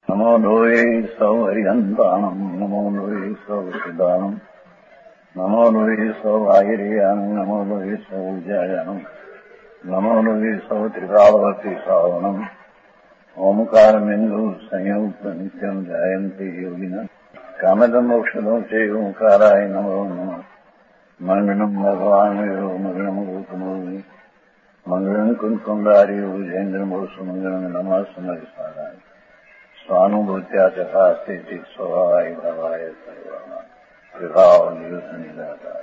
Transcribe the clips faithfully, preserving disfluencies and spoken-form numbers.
नमो लोये सौ हरिहन्तानम् नमो लोये सौ सिदानम् नमो लोये सौ आयर्यानम् नमो लोये सौ जयानम् नमो लोये सौ त्रिकालवर्ति सावनम् ओमकारमिन्दु संयुक्त नित्यम् जायन्ते योगिनः कामदम् मोक्षदम् च ओंकाराय नमो नमः मङ्गलम् भगवान् यो मङ्गलम् गौतमोऽमि मङ्गलम् कुञ्कुण्डार्यो जयेन्द्रमोऽस्तु मङ्गलम् नमः समरिसाराय स्वानुभूत्या तथा स्थिति स्वभावाय भवाय सर्वाना विभाव नियुद्ध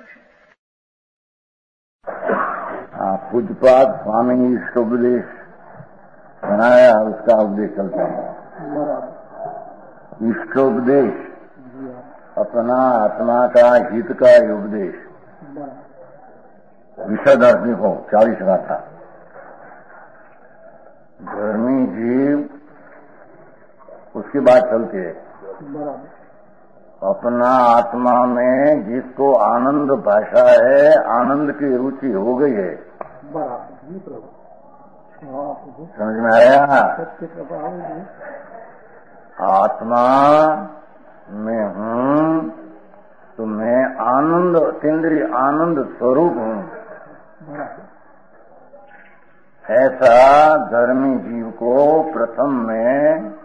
पूज्यपाद स्वामी इष्टोपदेश बनाया, उसका उपदेश चलता है। इष्टोपदेश अपना आत्मा का हित का उपदेश विशद अर्थ देखो चालीस का था। धर्मी जीव उसकी बात चलती है। अपना आत्मा में जिसको आनंद भाषा है, आनंद की रुचि हो गई है, समझ में आया? आत्मा में हूँ तो मैं आनंद अतीन्द्रिय आनंद स्वरूप हूँ, ऐसा धर्मी जीव को प्रथम में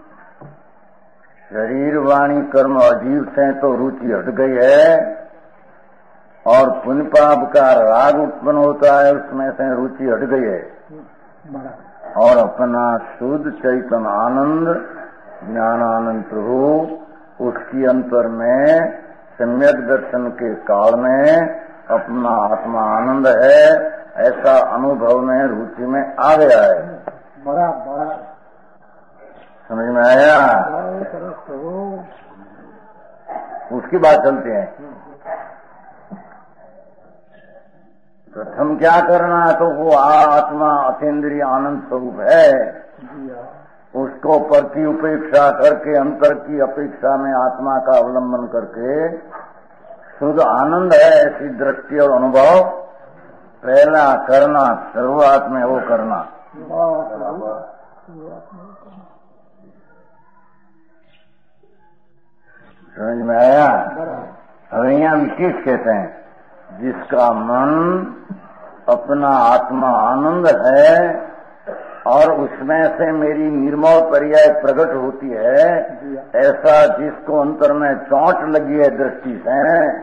शरीर वाणी कर्म अजीव से तो रुचि हट गई है और पुण्य पाप का राग उत्पन्न होता है, उसमें से रुचि हट गई है और अपना शुद्ध चैतन्य आनंद ज्ञानानंद प्रभु उसकी अंतर में सम्यक दर्शन के काल में अपना आत्मा आनंद है, ऐसा अनुभव में रुचि में आ गया है। बड़ा बड़ा समझ में आया? उसकी बात चलते हैं। प्रथम क्या करना है, तो वो आत्मा अतीन्द्रिय आनंद स्वरूप है, उसको प्रति उपेक्षा करके अंतर की अपेक्षा में आत्मा का अवलंबन करके शुद्ध आनंद है ऐसी दृष्टि और अनुभव पहला करना, शुरुआत में वो करना। समझ में आया? अब यहाँ विशेष कहते हैं जिसका मन अपना आत्मा आनंद है और उसमें से मेरी निर्मल पर्याय प्रकट होती है, ऐसा जिसको अंतर में चोट लगी है दृष्टि से,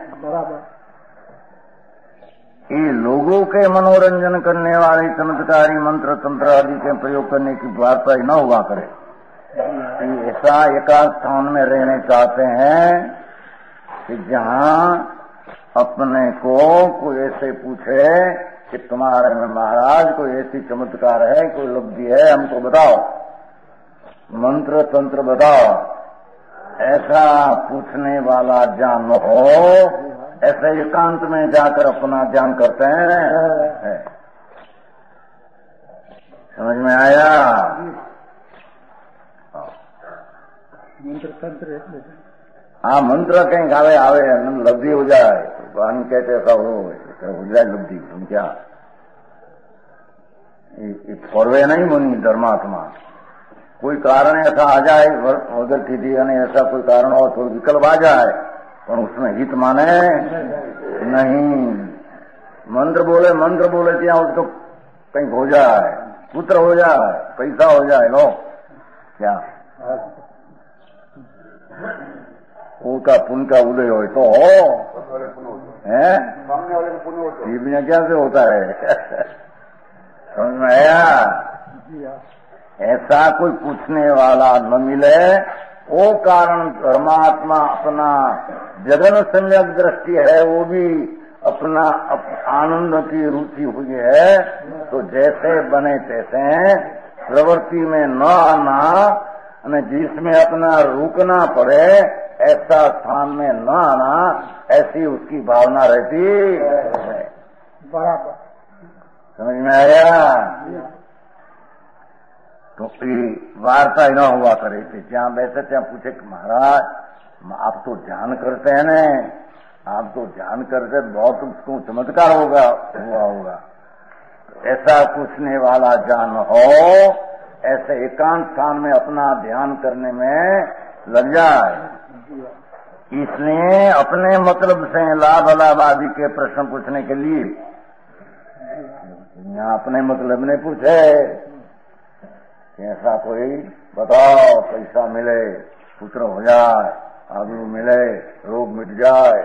ये लोगों के मनोरंजन करने वाले चमत्कारी मंत्र तंत्र आदि के प्रयोग करने की वार्ता ही न हुआ करे। ऐसा एकांत स्थान में रहने चाहते हैं कि जहाँ अपने को कोई ऐसे पूछे कि तुम्हारे में महाराज कोई ऐसी चमत्कार है, कोई लब्धि है, हमको बताओ, मंत्र तंत्र बताओ, ऐसा पूछने वाला ज्ञान हो, ऐसे एकांत में जाकर अपना ज्ञान करते हैं। समझ में आया? मंत्र तंत्र हाँ मंत्र कहीं आवे आवे लब्धि हो जाए, वाणी कहते ऐसा हो हो जाए लब्धि। तुम क्या फौरवे नहीं मुनि धर्मात्मा, कोई कारण ऐसा आ जाए वगैरह थी ऐसा कोई कारण और तो विकल्प आ जाए, पर उसमें हित माने नहीं। मंत्र बोले मंत्र बोले क्या उसको कहीं हो जाए, पुत्र हो जाए, पैसा हो जाए, लो क्या उनका पुण्य का उदय हो तो हो है, जीवन क्या से होता है? समझ में आया? ऐसा कोई पूछने वाला न मिले, वो कारण परमात्मा अपना जगन सम्यक दृष्टि है, वो भी अपना अप, आनंद की रुचि हुई है, तो जैसे बने तैसे प्रवृत्ति में न आना, जिसमें अपना रुकना पड़े ऐसा स्थान में न आना, ऐसी उसकी भावना रहती है। बराबर समझ में आया? तो वार्ता ही न हुआ करे थे, जहाँ बैठे थे पूछे कि महाराज आप तो ध्यान करते हैं न, आप तो ध्यान करते बहुत उसको चमत्कार होगा हुआ होगा, ऐसा पूछने वाला जान हो, ऐसे एकांत स्थान में अपना ध्यान करने में लग जाए। इसलिए अपने मतलब से लाभ लाभ आदि के प्रश्न पूछने के लिए यहाँ अपने मतलब ने पूछे ऐसा कोई बताओ, पैसा मिले, पुत्र हो जाए, आदमी मिले, रोग मिट जाए,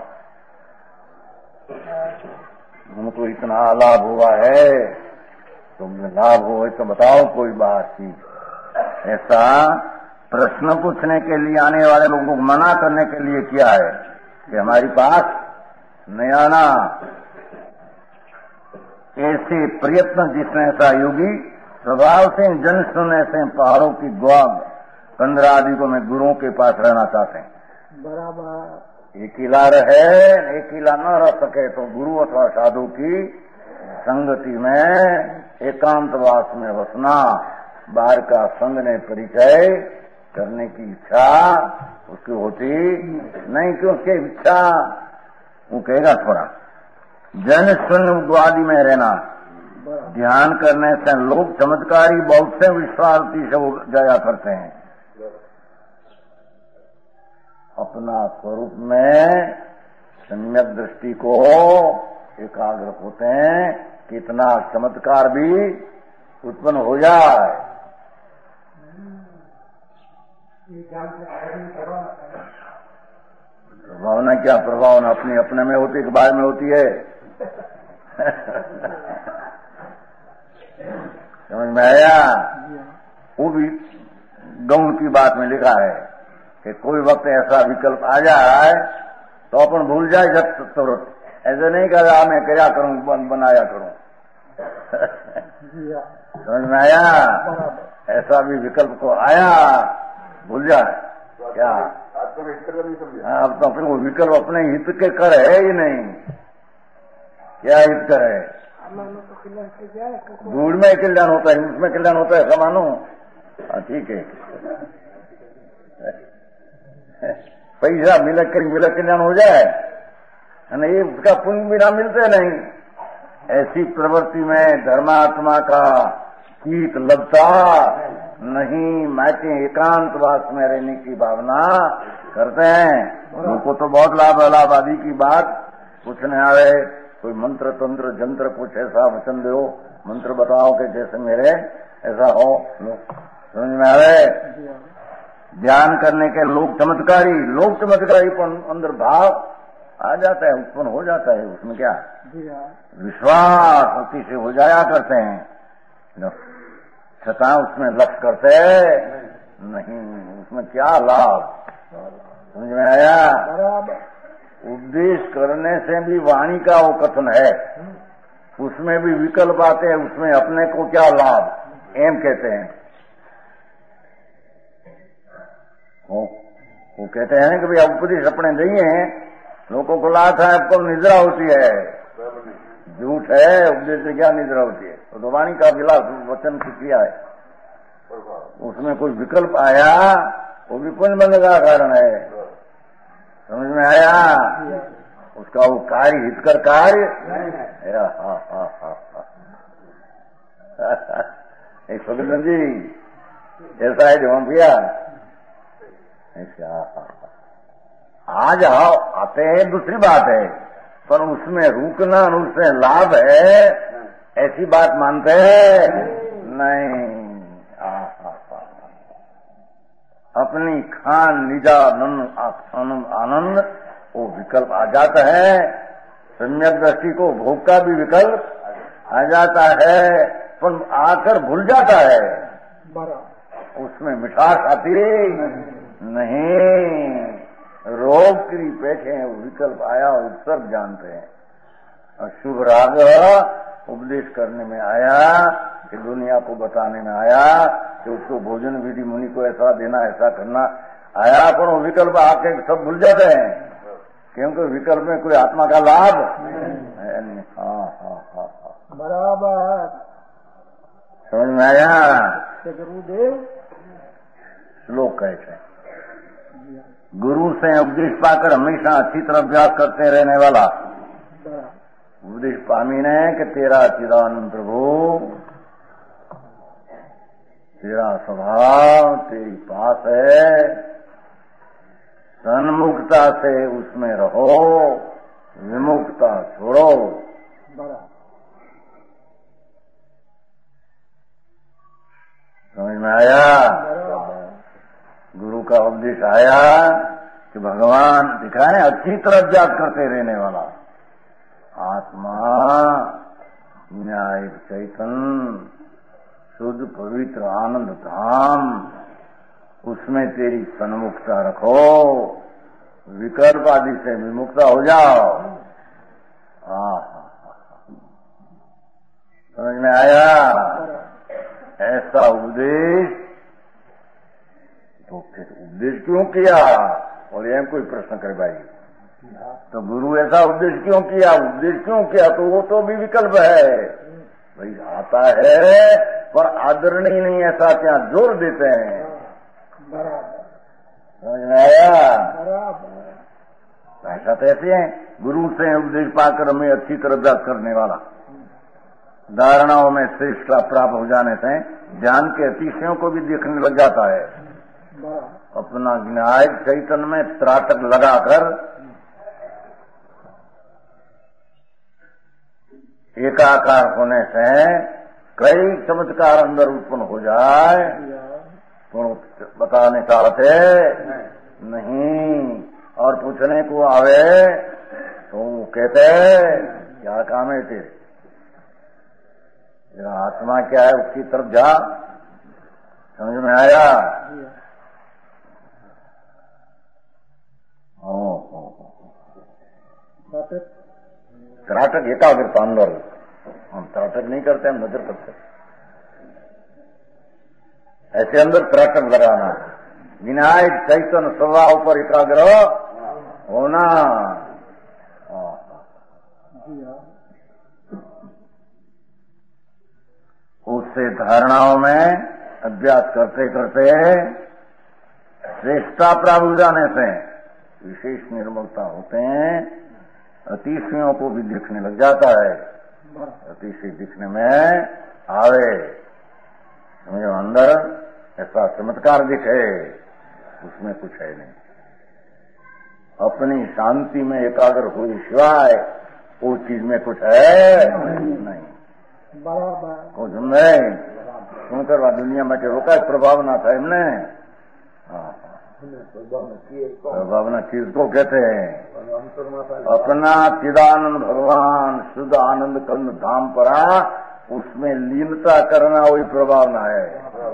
उनको इतना लाभ हुआ है, तुमने लाभ हो तो बताओ कोई बात थी। ऐसा प्रश्न पूछने के लिए आने वाले लोगों को मना करने के लिए क्या है कि हमारी पास नहीं आना। ऐसे प्रयत्न जिसने ऐसा योगी स्वभाव से जन सुनने से पहाड़ों की ग्वाग कंदरा आदि को मैं गुरुओं के पास रहना चाहते हैं। बराबर। एकीला रहे, एकीला न रह सके तो गुरु अथवा साधु की संगति में एकांतवास में बसना, बाहर का संग ने परिचय करने की इच्छा उसकी होती नहीं, क्योंकि इच्छा वो कहेगा थोड़ा जन सुन आदि में रहना, ध्यान करने से लोग चमत्कारी बहुत से विश्वासी से वो जाया करते हैं। अपना स्वरूप में सम्यक दृष्टि को एकाग्र होते हैं, कितना चमत्कार भी उत्पन्न हो जाए। प्रभावना क्या प्रभावना अपनी अपने में होती है कि बाहर में होती है? समझ में आया? वो भी गौण की बात में लिखा है कि कोई वक्त ऐसा विकल्प आ जाए तो अपन भूल जाए जब तुरंत, ऐसे नहीं कहा मैं क्या करूं, बन बनाया करूं। समझ में आया? ऐसा भी विकल्प को आया भूल जाए क्या? अब तो अपने वो विकल्प अपने हित के कर है ही नहीं, क्या हित कर है? दूर में कल्याण होता है, उसमें कल्याण होता है, समानो। ठीक है, पैसा मिले कर मिले कल्याण हो जाए, ये उसका पुण्य बिना मिलते नहीं। ऐसी प्रवृत्ति में धर्मात्मा का कीट लगता नहीं, मैके एकांतवास में रहने की भावना करते हैं। उनको तो बहुत लाभ लाभ आदि की बात पूछने आए, कोई मंत्र तंत्र जंत्र कुछ ऐसा वचन दो, मंत्र बताओ कि जैसे मेरे ऐसा हो। समझ में आ रहे? ध्यान करने के लोग चमत्कारी, लोग चमत्कारी पर अंदर भाव आ जाता है, उत्पन्न हो जाता है। उसमें क्या विश्वास अति से हो जाया करते हैं, छता उसमें लक्ष्य करते नहीं, उसमें क्या लाभ। समझ में आया? उपदेश करने से भी वाणी का वो कथन है, उसमें भी विकल्प आते हैं, उसमें अपने को क्या लाभ एम कहते हैं। वो, वो कहते हैं कि भाई उपदेश अपने दिए हैं, लोगों को लाभ है, आपको निद्रा होती है, झूठ है। उपदेश से क्या निद्रा होती है? तो वाणी का विलास वचन की किया है, उसमें कोई विकल्प आया वो भी पुण्य बनने का कारण है। समझ में आया? उसका वो कार्य हितकर कार्य। हाँ हाँ हाँ एक फकीर जी ऐसा है जो हम किया ऐसा आ जाओ आते हैं, दूसरी बात है, पर उसमें रुकना उससे लाभ है ऐसी बात मानते हैं नहीं। अपनी खान निजानंद आनंद आनंद वो विकल्प आ जाता है, सम्यक दृष्टि को भोग का भी विकल्प आ जाता है, पर आकर भूल जाता है, उसमें मिठास आती नहीं। रोग की बैठे हैं, विकल्प आया उत्सर्ग जानते हैं। अशुभ राग उपदेश करने में आया कि दुनिया को बताने में आया कि उसको भोजन विधि मुनि को ऐसा देना ऐसा करना आया, पर वो विकल्प आके सब भूल जाते हैं, क्योंकि विकल्प में कोई आत्मा का लाभ है नहीं। हाँ हाँ हाँ हाँ बराबर समझ में आया? गुरुदेव श्लोक कहते हैं, गुरु से उपदेश पाकर हमेशा अच्छी तरह अभ्यास करते रहने वाला उपदेश पामी ने कि तेरा चिदानंद प्रभु तेरा स्वभाव तेरी पास है, सन्मुखता से उसमें रहो, विमुखता छोड़ो। समझ में आया? गुरु का उपदेश आया कि भगवान दिखाए अच्छी तरफ जात करते रहने वाला आत्मा, न्याय चैतन्य, शुद्ध पवित्र आनंद धाम, उसमें तेरी सन्मुखता रखो, विकल्प आदि से विमुक्ता हो जाओ। आहा, समझ में आया? ऐसा उपदेश तो फिर उपदेश क्यों किया? और यह कोई प्रश्न करे भाई, तो गुरु ऐसा उपदेश क्यों किया? उपदेश क्यों किया? तो वो तो भी विकल्प है भाई, आता है पर आदरणीय नहीं, ऐसा क्या जोर देते हैं। समझ में आया? ऐसा तो ऐसे है, गुरु से उपदेश पाकर हमें अच्छी तरह अभ्यास करने वाला, धारणाओं में श्रेष्ठता प्राप्त हो जाने से ज्ञान के अतिशयों को भी देखने लग जाता है। अपना न्याय चैतन्य में त्राटक लगाकर एकाकार होने से कई चमत्कार अंदर उत्पन्न हो जाए तो बताने चाहते नहीं, और पूछने को आवे तो वो कहते क्या काम है तेरे, तेरा आत्मा क्या है, उसकी तरफ जा। समझ में आया? त्राटक एकाग्रता अंदर, हम त्राटक नहीं करते, हम नजर करते, ऐसे अंदर त्राटक लगाना, विनायक चैतन्य स्वभाव पर एकाग्र होना। उससे धारणाओं में अभ्यास करते करते श्रेष्ठता प्राप्त हो जाने से विशेष निर्मलता होते हैं, अतिशयों को भी दिखने लग जाता है। अतिशय दिखने में आवे, समझो अंदर ऐसा चमत्कार दिखे, उसमें कुछ है नहीं। अपनी शांति में एकाग्र हुई सिवाय वो चीज में कुछ है नहीं, कुछ नहीं। सुनकर दुनिया में रोका प्रभाव ना था इनने, भावना चीज को कहते हैं अपना चिदानंद भगवान शुद्ध आनंद कंद धाम परा, उसमें लीनता करना वही प्रभावना है।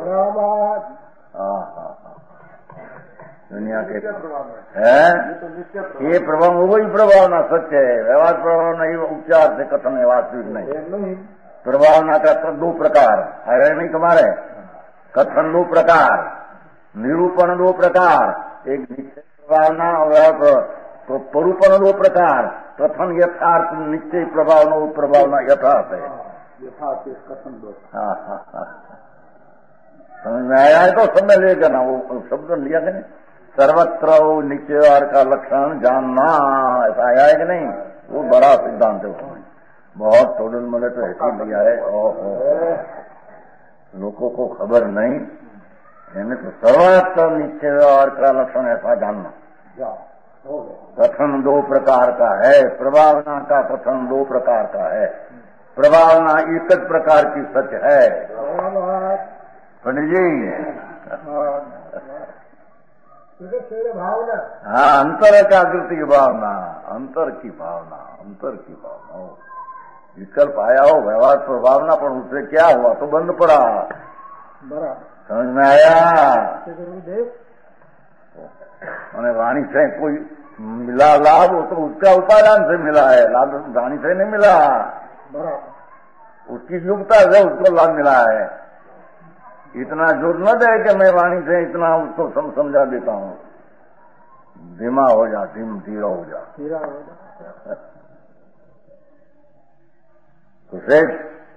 दुनिया के है ये प्रभाव, वही प्रभावना सच है। व्यवहार प्रभाव नहीं, उपचार से कथन है, वास्तविक नहीं। प्रभावना का दो प्रकार है, नहीं तुम्हारे कथन दो प्रकार, निरूपण दो प्रकार, एक निश्चय प्रभावना और परूपण दो प्रकार। कथन यथार्थ, निश्चय प्रभावना प्रभावना यथार्थ है। यथार्थ कथन दो। हाँ हाँ हाँ, समझ में आया है? तो सब में लेगा ना, वो शब्द लिया कि नहीं, सर्वत्र निश्चय का लक्षण जानना, ऐसा आया है कि नहीं? वो बड़ा सिद्धांत है, उसमें बहुत टोडल मले तो ऐसे लिया है। ओहो, लोगों को खबर नहीं, यानी तो सर्वत्र निश्चय और का लक्षण ऐसा जानना। कथन दो प्रकार का है, प्रभावना का कथन दो प्रकार का है। प्रभावना एक प्रकार की सच है। पंडित जी, भावना, हाँ, अंतर एकाग्रता की भावना, अंतर की भावना, अंतर की भावना। विकल्प आया हो व्यवहार प्रभावना, पर उससे क्या हुआ तो बंद पड़ा। समझ में आया? मैंने वाणी से कोई मिला लाभ हो तो उसका उपादान से मिला है, लाभ वाणी से नहीं मिला। उसकी योग्यता से उसको लाभ मिला है। इतना जोर न दे कि मैं वाणी से इतना उसको सम, समझा देता हूँ। धीमा हो जा, धीम धीरा हो जा, तो शेष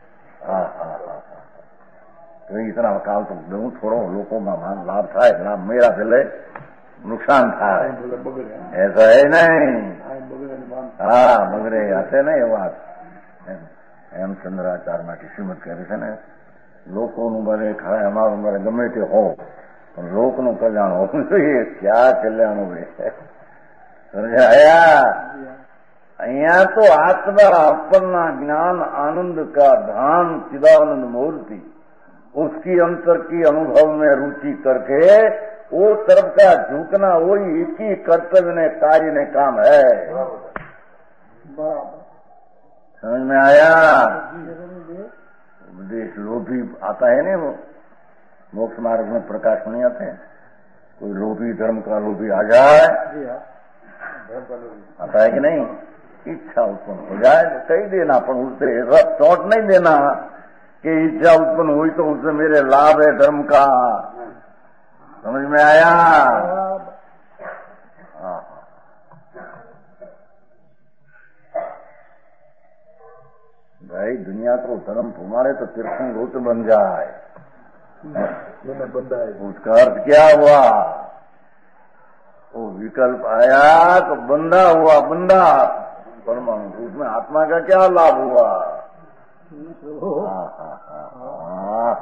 तो इतना काल तो दू थोड़ो लोगों में लाभ था, लाभ मेरा पहले नुकसान था, ऐसा है नहीं। हाँ, बगड़े आते नहीं बात। हेमचंद्राचार्य माटी श्रीमद कह रहे थे ना, લોકોનું બને ખાય અમારું બને ગમે તે હો પણ લોકનું કલ્યાણ હોવું જોઈએ. ક્યાં કલ્યાણ હોય સમજાયા? અહીંયા તો आत्मा अपना ज्ञान आनंद का धाम चिदानंद मूर्ति उसकी अंतर की अनुभव में रुचि करके वो तरफ का झुकना वही एक ही कर्तव्य ने कार्य ने काम है. समझ में आया? उपदेश लोभी आता है ना, वो मोक्ष मार्ग में प्रकाश नहीं आते. कोई लोभी धर्म का लोभी आ जाए आता है कि नहीं? इच्छा उत्पन्न हो जाए तो कही देना, पर उससे चोट नहीं देना कि इच्छा उत्पन्न हुई तो उससे मेरे लाभ है धर्म का. समझ में आया? हाँ. भाई दुनिया को धर्म फुमारे तो तीर्थंकर बन जाए. उसका अर्थ क्या हुआ? वो विकल्प आया तो बंधा हुआ. बंधा परमाणु उसमें आत्मा का क्या लाभ हुआ? हाँ हाँ हाँ.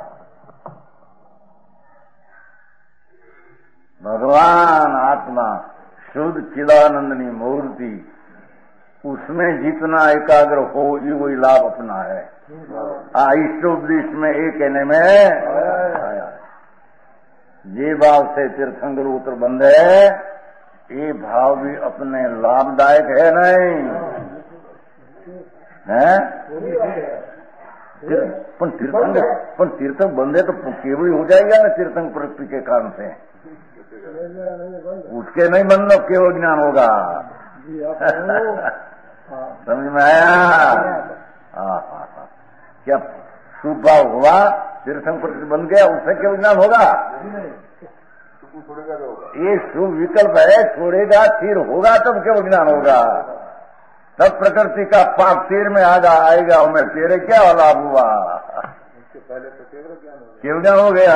भगवान आत्मा शुद्ध चिदानंदनी मूर्ति उसमें जितना एकाग्र हो ये वही लाभ अपना है. हाँ इष्टोपदेश में एक कहने में आया ये भाव से तीर्थंकर उत्तर बंद है. ये भाव भी अपने लाभदायक है नहीं है? पण तीर्थंकर पण तीर्थंकर बंदे तो केवल हो जाएगा ना तीर्थंकर प्रवृत्ति के कारण से. उसके नहीं बनना केवल ज्ञान होगा. समझ में आया? हाँ हाँ हाँ. क्या शुभ भाव हुआ तीर्थंकर बन गया उससे केवल ज्ञान होगा? ये शुभ विकल्प है, छोड़ेगा फिर होगा तब केवल ज्ञान होगा. तब प्रकृति का पाप तीर में आगा आएगा मैं तेरे क्या लाभ हुआ? केवल ज्ञान हो गया.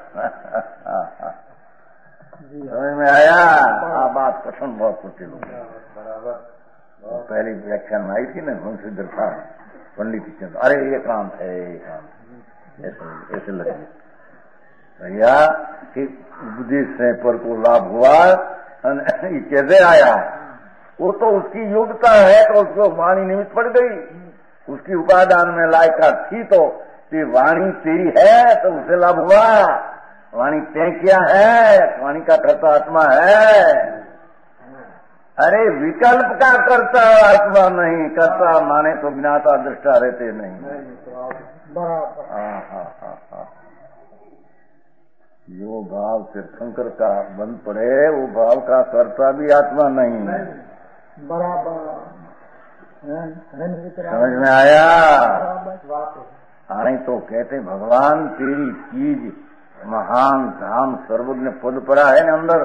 समझ में आया? हाँ बात पसंद बहुत कुछ लोग बराबर. पहली व्याख्यान में आई थी ना वंशीधर था पंडित चंद्र. अरे ये काम है ये काम ऐसे ऐसे लगे भैया कि उपदेश से पर को लाभ हुआ ये कैसे आया? वो तो उसकी योग्यता है तो उसको वाणी निमित्त पड़ गई. उसकी उपादान में लायका थी तो ये वाणी तेरी है तो उसे लाभ हुआ. वाणी तय क्या है? वाणी का कर्ता आत्मा है. अरे विकल्प का कर्ता आत्मा नहीं. कर्ता माने तो ज्ञाता दृष्टा रहते नहीं. हाँ हाँ हाँ हाँ. जो भाव तीर्थंकर का बन पड़े वो भाव का कर्ता भी आत्मा नहीं. बराबर. समझ में आया? आने तो कहते भगवान तेरी चीज महान धाम सर्वज्ञ पद पड़ा है ना अंदर.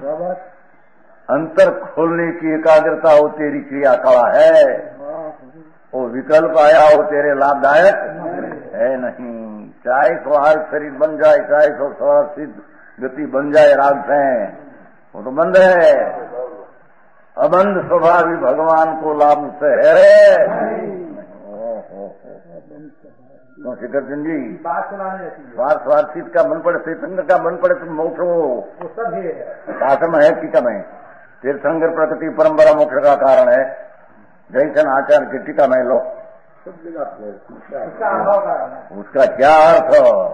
अंतर खोलने की एकाग्रता हो तेरी क्रिया कला है. वो विकल्प आया हो तेरे लाभदायक है नहीं. चाहे स्वार्थ शरीर बन जाए चाहे सो स्वार्थ गति बन जाए राग से वो तो बंद है. अबंध स्वभाव भी भगवान को लाभ से है. क्यों शिखर चंद जी स्वार्थ स्वार्थित का मन पड़े तीर्थंकर का मन पड़े तो मोक्ष हो शासन है कि कम है. तीर्थंकर प्रकृति परंपरा मोक्ष का कारण है. जैसन आचार की टीका में लो उसका क्या अर्थ?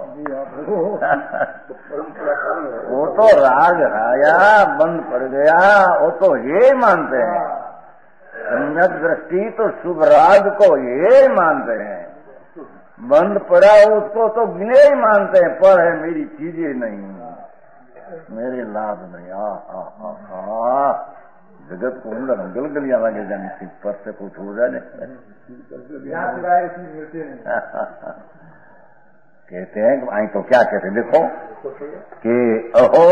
वो तो राग आया बंद पड़ गया वो तो ये मानते हैं. सम्यक दृष्टि तो शुभ राग को ये मानते हैं. बंद पड़ा उसको तो गिने ही मानते हैं. पर है मेरी चीजें नहीं मेरे लाभ नहीं. आ आ आ आ जगत को अंदर गलगलियां लगे जाने से पर से कुछ हो जाए. कहते हैं आई तो क्या कहते हैं देखो कि अहो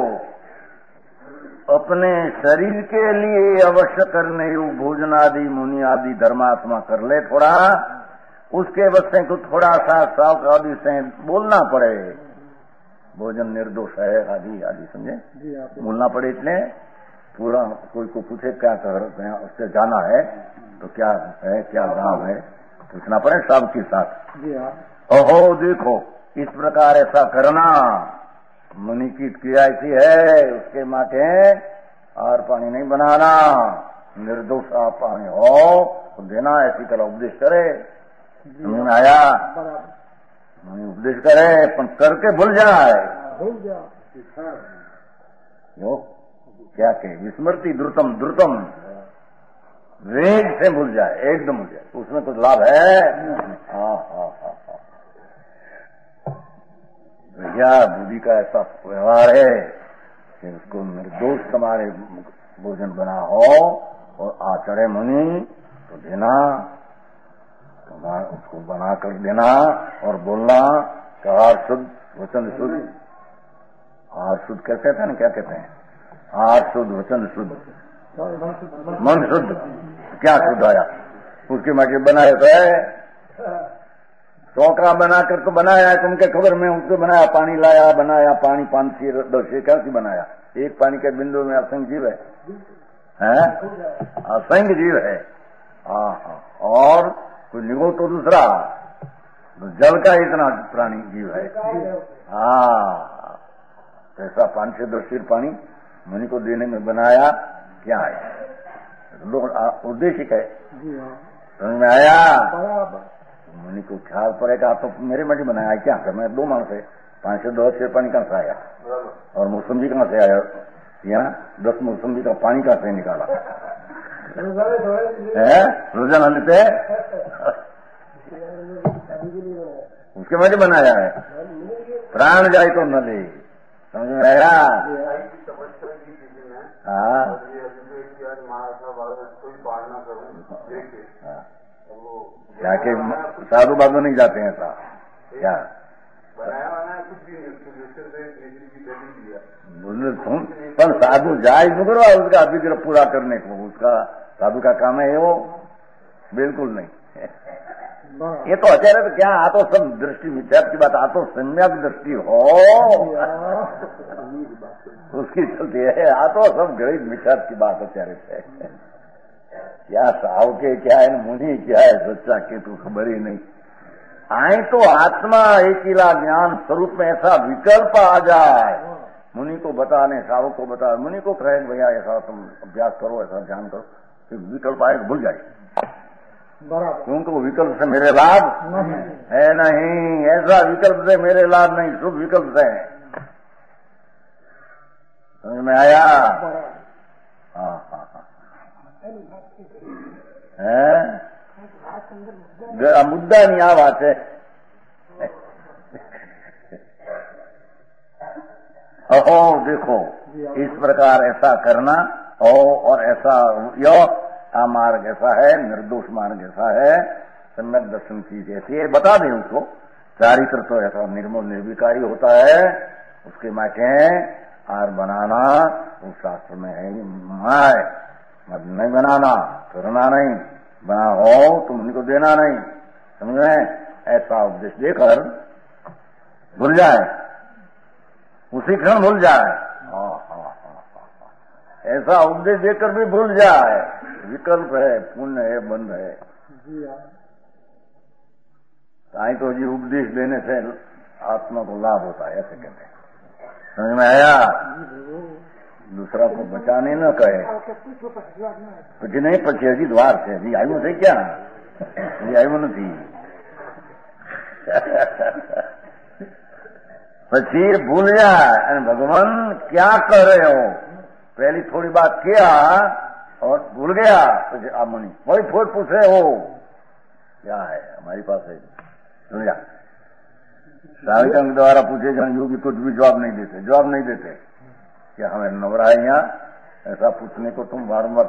अपने शरीर के लिए अवश्य करने योग भोजन आदि मुनि आदि धर्मात्मा कर ले थोड़ा. उसके बस से कुछ थोड़ा सा साफ आदि से बोलना पड़े. भोजन निर्दोष है आदि आदि समझे बोलना पड़े. इतने पूरा कोई को पूछे क्या कर उससे जाना है तो क्या है क्या गांव है पूछना पड़े सबके साथ. ओहो देखो इस प्रकार ऐसा करना मुनि की क्रिया ऐसी है, उसके माथे और पानी नहीं बनाना, निर्दोष आप पानी हो तो देना, ऐसी कला उपदेश करे। समझ में आया? मुनि उपदेश करे पर करके भूल जाए, भूल जाए यो क्या कहे, विस्मृति द्रुतम द्रुतम, वेग से भूल जाए, एकदम भूल जाए, उसमें कुछ लाभ है? हाँ हाँ हाँ हाँ भैया, बुद्धि का ऐसा व्यवहार है कि उसको निर्दोष तुम्हारे भोजन बना हो और आचरे मुनि तो देना, उसको बना कर देना और बोलना आहार शुद्ध वचन शुद्ध। आहार शुद्ध क्या कहते हैं ना, क्या कहते हैं? आहार शुद्ध वचन शुद्ध मन शुद्ध। क्या शुद्ध आया? उसके माटे बनाए तो है, चौकरा बनाकर तो बनाया, तुमके खबर में उसको बनाया, पानी लाया, बनाया, पानी पांच सी दस से कैसे बनाया? एक पानी के बिंदु में असंख्य जीव है, हैं? असंख्य जीव है। हाँ हाँ, और कोई निगो तो दूसरा, तो जल का इतना प्राणी जीव है। हाँ, तो ऐसा पांच से दस लीटर पानी मुनि को देने में बनाया, क्या है? उद्देश्य है, समझ में आया? मुनि को ख्याल पड़ेगा तो मेरे मटी बनाया क्या कर, मैं दो मांग से पांच से दस लीटर पानी कहां से आया, और मौसमी कहां से आया? यहाँ दस मौसमी का पानी कहां से निकाला है? रोजाना लेते उसके मजे बनाया है, प्राण जाए तो न ले। समझ में आया? हाँ क्या के साधु बाधु नहीं जाते हैं साहब, क्या तुम पर साधु जाए करो उसका अभिग्रह पूरा करने को, उसका साधु का काम है वो? बिल्कुल नहीं। ये तो अचानक तो क्या, आ तो सब दृष्टि विचार की बात, आ तो सम्यक दृष्टि हो उसकी चलती है, आ तो सब गरीब विचार की बात अचानक है। क्या साव के क्या है, मुनि क्या है, सच्चा के तो खबर ही नहीं। आए तो आत्मा एकीला ज्ञान स्वरूप में ऐसा विकल्प आ जाए, मुनि को बताने, सावक को बता, मुनि को कहे भैया ऐसा तुम अभ्यास करो, ऐसा ध्यान करो, फिर विकल्प आए भूल जाए, क्योंकि वो विकल्प से मेरे लाभ है नहीं, ऐसा विकल्प से मेरे लाभ नहीं, शुभ विकल्प से है। समझ में आया? हाँ हाँ हाँ है, मुद्दा नहीं आ बात है। ओहो देखो, इस प्रकार ऐसा करना, ओ और ऐसा यो आ मार्ग ऐसा है, निर्दोष मार्ग ऐसा है, सम्यक दर्शन की जैसी है, बता दें उसको। चारित्र तो ऐसा निर्मल निर्विकारी होता है, उसके माटे आर बनाना उस शास्त्र में है, माय मत नहीं बनाना, करना नहीं, बना हो तुम उनको देना नहीं। समझ में? ऐसा उपदेश देकर भूल जाए, उसी क्षण भूल जाए। हाँ हाँ हाँ हाँ, ऐसा उपदेश देकर भी भूल जाए, विकल्प है, पुण्य है, बंध है। ताई तो जी उपदेश देने से आत्मा को लाभ होता है, ऐसे कहते हैं। समझ में आया? दूसरा को बचाने न कहे, પછી नहीं પછી હજી દ્વાર છે, હજી આવ્યું છે ક્યાં? હજી આવ્યું નથી। પછી ભૂલ જાય, भगवान क्या कर रहे हो, पहली थोड़ी बात किया और भूल गया, तो आप मुनि वही फोड़ पूछ रहे हो, क्या है हमारी पास है? समझा? साविका के द्वारा पूछे जान योगी कुछ भी जवाब नहीं देते, जवाब नहीं देते, क्या हमें नवरा है यहाँ ऐसा पूछने को, तुम बारम्बार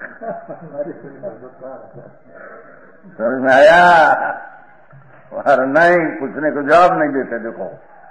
समझ में आया? और नहीं पूछने को जवाब नहीं देते। देखो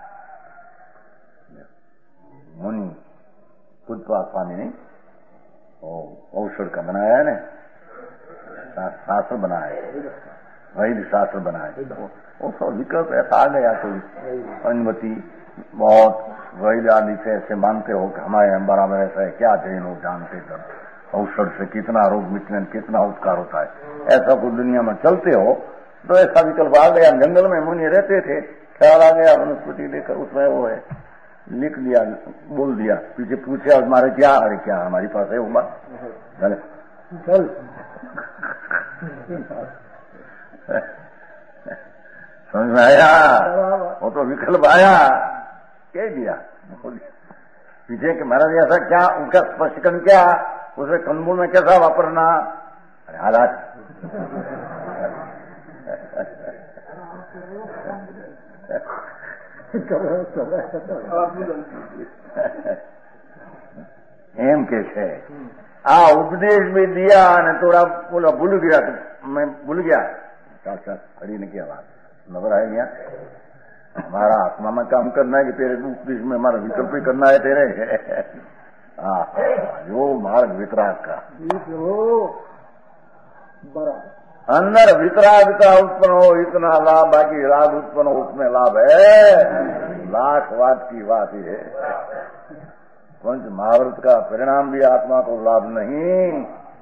मुनि खुद तो आसानी नहीं, औषध का बनाया है ना, शास्त्र बनाया, वही शास्त्र बनाया, वो सब विकल्प ऐसा आ गया, कोई अनुमति बहुत वैद्य आदि से ऐसे मानते हो कि हमारे यहाँ बराबर ऐसा है, क्या जैन लोग जानते कर औषध से कितना रोग मिटने, कितना उपकार होता है, ऐसा कुछ दुनिया में चलते हो, तो ऐसा विकल्प आ गया। जंगल में मुनि रहते थे, ख्याल आ गया, वनस्पति लेकर उसमें वो है, लिख दिया, बोल दिया, पीछे पूछे हमारे क्या, अरे क्या हमारी पास है वो बात, चल समझ में आया, वो तो विकल्प आया, कह दिया पीछे कि महाराज ऐसा क्या, उनका स्पष्टीकरण क्या, उसमें कंदमूल में कैसा वापरना, अरे हालात એમ કે છે આ ઉપદેશ भी दिया ने थोड़ा बोला भूल गया, मैं भूल गया, साथ साथ खड़ी ने क्या बात नजर आए गया, हमारा आत्मा में काम करना है कि तेरे उपदेश में हमारा विकल्प ही करना है तेरे, हाँ जो मार्ग वितराग का अंदर वितराग का उत्पन्न हो इतना लाभ, बाकी राग उत्पन्न हो उसमें लाभ है, लाख बात की बात ही है। पंच महाव्रत का परिणाम भी आत्मा को लाभ नहीं,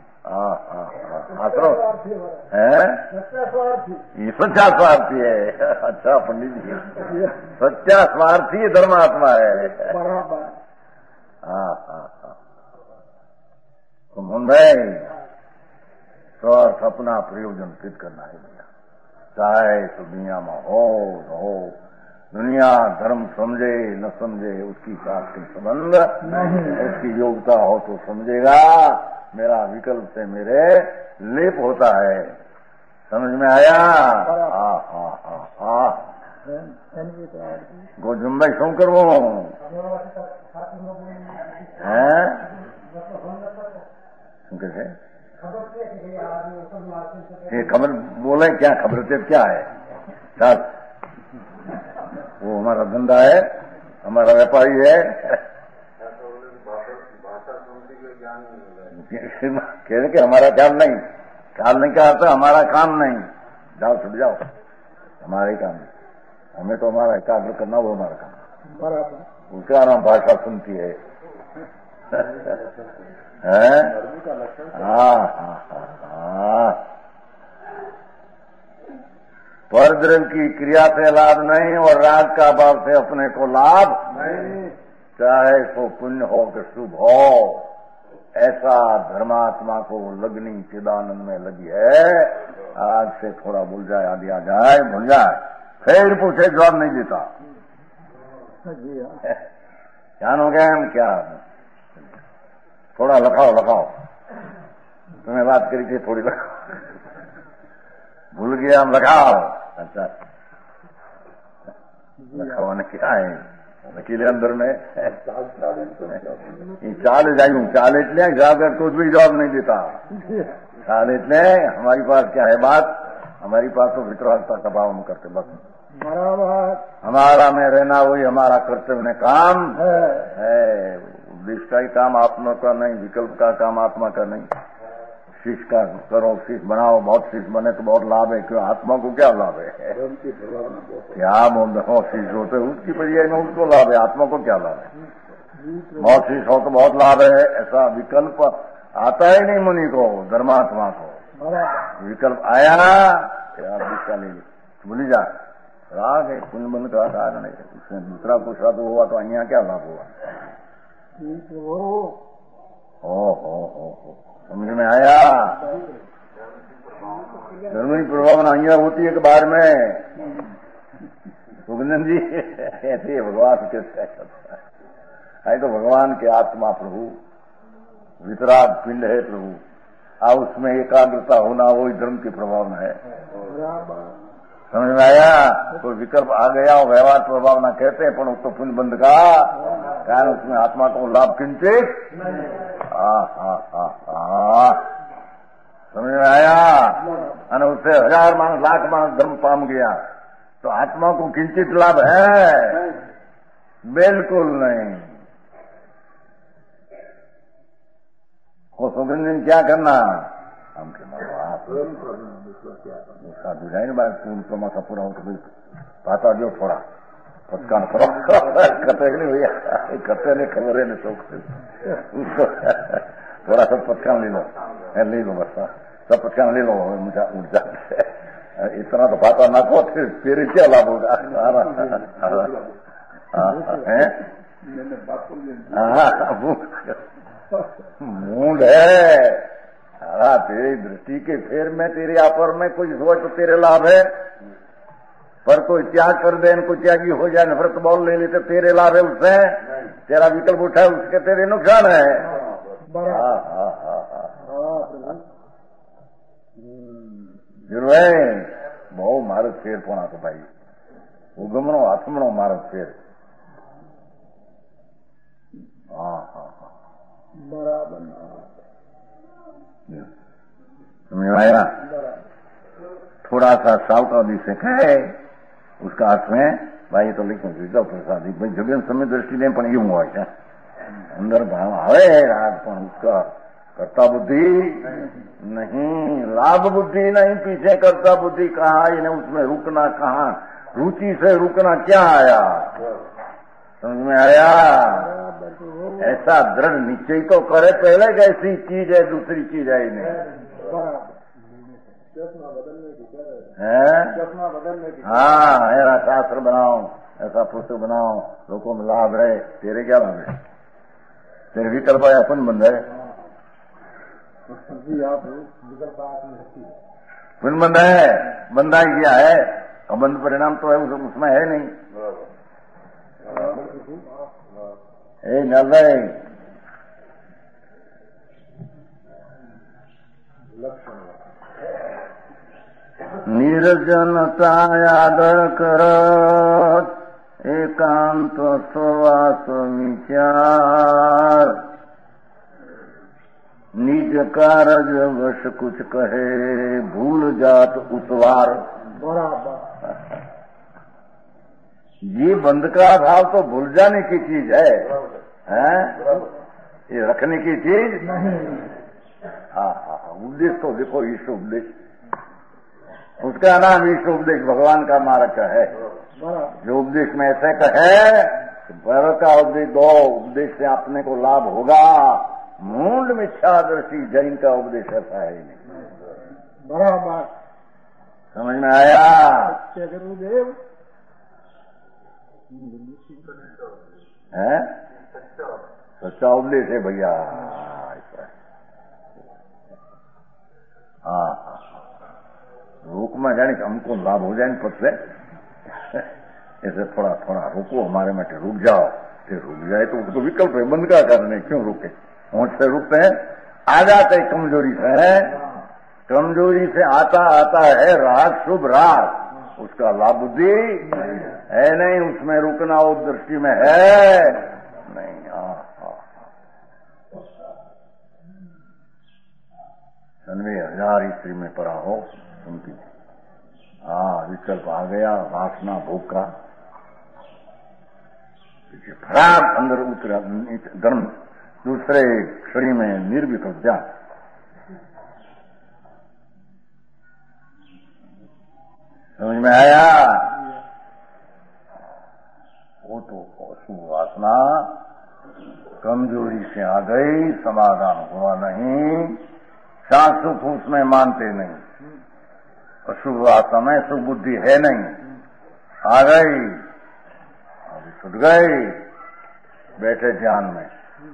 आश्रो है ये सच्चा स्वार्थी है, अच्छा पंडित जी सच्चा स्वार्थी धर्मात्मा है, हाँ हाँ हाँ तो मोहन भाई स्वार्थ अपना प्रयोजन सिद्ध करना है भैया, चाहे तो दुनिया में हो न हो, दुनिया धर्म समझे न समझे उसकी साथ के संबंध नहीं, उसकी योग्यता हो तो समझेगा, मेरा विकल्प से मेरे लेप होता है, समझ में आया, हाँ हाँ हाँ हाँ गोजुम्बाई शू करवो है શું કે છે ये खबर बोले क्या, खबर से क्या है, साथ वो हमारा धंधा है, हमारा व्यापारी है, कह रहे कि हमारा ख्याल नहीं, ख्याल नहीं क्या आता, हमारा काम नहीं, जाओ छुट जाओ, हमारा ही काम है, हमें तो हमारा एकाग्र करना वो हमारा काम बराबर, उसका नाम भाषा सुनती है, है हाँ हाँ हाँ, परद्रव्य की क्रिया से लाभ नहीं और राग का भाव से अपने को लाभ नहीं, चाहे सो पुण्य हो कि शुभ हो, ऐसा धर्मात्मा को लगनी चिदानंद में लगी है, आज से थोड़ा भूल जाए, आदि आ जाए भूल जाए, फिर पूछे जवाब नहीं देता, क्या हो गया हम क्या, थोड़ा लखाओ लखाओ, तुम्हें बात करी थी थोड़ी लखाओ, भूल गया हम लखाओ, अच्छा लखाओ ने क्या है वकीले अंदर में चाल जायू चाल इतने जाकर तो भी जवाब नहीं देता, चाल इतने हमारी पास क्या है बात, हमारी पास तो वितरागता का भाव हम करते बस, हमारा में रहना वही हमारा कर्तव्य ने काम है, उपदेश का ही काम आत्मा का नहीं, विकल्प का काम आत्मा का नहीं, शिष्य का करो, शिष्य बनाओ, बहुत शिष्य बने तो बहुत लाभ है, क्यों आत्मा को क्या लाभ है, क्या बोल रहे हो, शिष्य होते उसकी पर्याय में उसको लाभ है, आत्मा को क्या लाभ है, बहुत शिष्य हो तो बहुत लाभ है, ऐसा विकल्प आता ही नहीं मुनि को, धर्मात्मा को विकल्प आया क्या दिशा ले भूली जा, राग है पुण्य बन का कारण है, उसमें दूसरा कुछ राग हुआ तो अहिया क्या लाभ हुआ, हो हो हो हो समझ में आया, धर्मी प्रभावना अहिया होती है कि बाहर में, सुगंधन जी ऐसे भगवान के है तो भगवान के आत्मा प्रभु, वितराग पिंड है प्रभु, आ उसमें एकाग्रता होना वही धर्म की प्रभावना है, समझ में आया, कोई विकल्प आ गया और व्यवहार प्रभावना कहते हैं, पर तो पुण्य बंध का कारण उसमें आत्मा को लाभ किंचित, हाँ हाँ हाँ हाँ समझ में आया, और उससे हजार मानस लाख मानस धर्म पाम गया तो आत्मा को किंचित लाभ है, बिल्कुल नहीं, वो सुगंधन क्या करना, हम के साधु जाए ना पूर्ण प्रमासा पूरा हो तो भाई पाता जो थोड़ा पचकान करो करते नहीं भैया, करते नहीं खबर है नहीं शौक से उसको थोड़ा सा पचकान ले लो, ले लो बस सब पचकान ले लो, मुझे उठ जाते इतना तो पाता ना को फिर तेरे क्या लाभ होगा? मूड है। हाँ, तेरी दृष्टि के फेर में तेरे आपर में कुछ हो तो तेरे लाभ है, पर कोई त्याग कर दे, इनको त्यागी हो जाए, नफरत बोल ले ले तो तेरे लाभ है, उससे तेरा विकल्प उठाए उसके तेरे नुकसान है। हाँ हाँ हाँ हाँ जरूर બહુ મારો ફેર પણ હતો ભાઈ, ઉગમણો આથમણો મારો ફેર. हाँ हाँ हाँ बराबर समझ में आया? थोड़ा सा सावका दिसे है उसका अर्थ में भाई तो लिखो विकल प्रसादी भाई जगन समय दृष्टि ने पण એવું હોય છે अंदर भाव आवे राग पण उसका कर्ता बुद्धि नहीं, लाभ बुद्धि नहीं, पीछे कर्ता बुद्धि कहाँ, इन्हें उसमें रुकना कहाँ, रुचि से रुकना क्या आया? समझ में आया? ऐसा दृढ़ निश्चय तो करे पहले कि ऐसी चीज है दूसरी चीज है ही नहीं है। हाँ, ऐसा शास्त्र बनाओ, ऐसा पुस्तक बनाओ, लोगों में लाभ रहे, तेरे क्या लाभ है? तेरे विकल्प है अपन बंद है, पुण्य बंद है, बंदा ही किया है, और बंद परिणाम तो है उसमें है नहीं। ए निर्णय निर्जनता आदर करत एकांत सवास विचार निज कारज वश कुछ कहे भूल जात उतवार। ये बंद का भाव तो भूल जाने की चीज है, हैं? ये रखने की चीज नहीं। हाँ हाँ हाँ, उपदेश तो देखो ईश्वर उपदेश, उसका नाम ईश्वर उपदेश भगवान का मार्ग का है। जो उपदेश में ऐसे कहे भैरव का उपदेश दो, उपदेश से अपने को लाभ होगा, मूंड मिथ्यादर्शी जैन का उपदेश ऐसा है ही नहीं। बराबर समझ में आया? गुरुदेव है सच्चा उपदेश है भैया। हाँ हाँ, रोक में जाने हमको लाभ हो जाए पद से ऐसे थोड़ा थोड़ा रुको, हमारे में रुक जाओ, फिर रुक जाए तो उसको विकल्प है, बंद का करने क्यों रुके? होंठ से रुकते हैं, आ जाते कमजोरी से है, कमजोरी से आता आता है राग, शुभ राग, उसका लाभ बुद्धि है नहीं, उसमें रुकना उस दृष्टि में है नहीं। हाँ हाँ सनवे हजार स्त्री में पड़ा हो उनकी, हाँ विकल्प आ गया, वासना भूख का फटाक अंदर उतरा गर्म, दूसरे क्षणी में निर्विकल्प जा। समझ में आया? वो तो अशुभ वासना कमजोरी से आ गई, समाधान हुआ नहीं, शास्त्र फूस में मानते नहीं, अशुभ वासना में शुभ बुद्धि है नहीं, आ गई, अभी छुट गई, बैठे ध्यान में,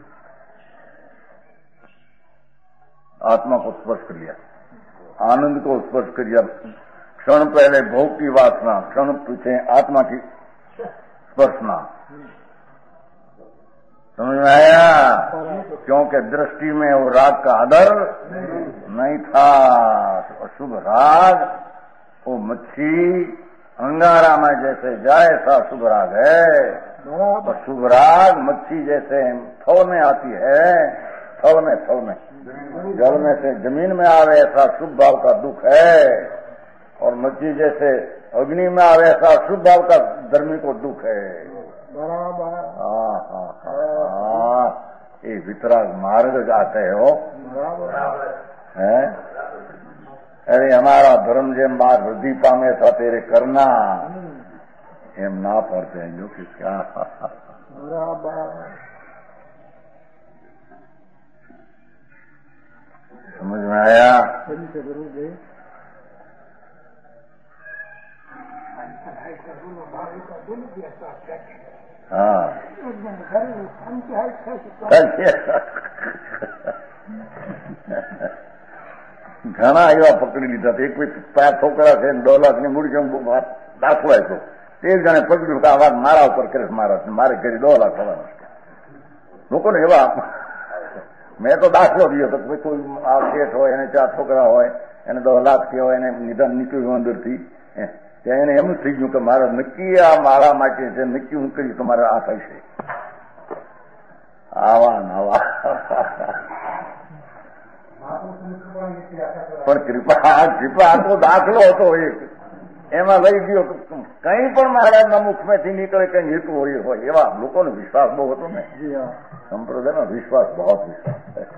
आत्मा को स्पर्श कर लिया, आनंद को स्पर्श कर लिया, क्षण पहले भोग की वासना, क्षण पीछे आत्मा की स्पर्शना। समझ में आया? क्योंकि दृष्टि में वो राग का आदर नहीं था, अशुभ राग वो मच्छी अंगारा में जैसे जाए ऐसा शुभ राग है, और शुभ राग मच्छी जैसे थव में आती है, थव में थव में जल में से जमीन में आवे ऐसा शुभ भाव का दुख है, और मच्छी जैसे अग्नि में आवे ऐसा शुभ भाव का धर्मी को दुख है। बराबर। हाँ हाँ हाँ, ये वितराग मार्ग जाते हो है? अरे हमारा धर्म जे मार वृद्धि पामे था तेरे करना, एम ना पढ़ते हैं जो कि क्या। समझ में आया? हाँ ઘણા એવા પકડી લીધા એક પાંચ છોકરા છે દો લાખ ની મૂડી દાખલો આપ્યો તે જાણે પકડ્યું કે આ વાત મારા ઉપર કરે મારા મારે ઘરે દો લાખ થવાના લોકોને એવા મેં તો દાખલો દીધો તો કોઈ આ શેઠ હોય એને ચાર છોકરા હોય એને દો લાખ થી હોય એને નિદાન નીકળ્યું અંદરથી ત્યાં એને એમ થઈ ગયું કે મારે નક્કી આ મારા માટે છે નક્કી હું કરી તો મારે આ થશે આવા નવા પણ કૃપા કૃપા તો દાખલો હતો એક એમાં લઈ ગયો કઈ પણ મહારાજના મુખમાંથી નીકળે કઈ હેતુ હોય હોય એવા લોકોનો વિશ્વાસ બહુ હતો ને સંપ્રદાયનો વિશ્વાસ બહુ વિશ્વાસ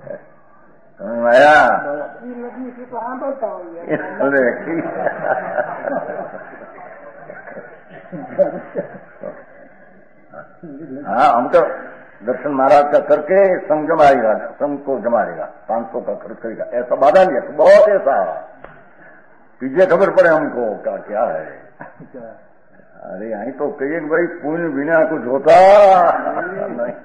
हाँ हमको दर्शन महाराज का करके संग जमाएगा संग को जमाएगा पांच सौ का खर्च करेगा ऐसा बाधा लिया तो बहुत ऐसा पीछे खबर पड़े हमको क्या क्या है अरे यहीं तो कहिए कि भाई पुण्य बिना कुछ होता नहीं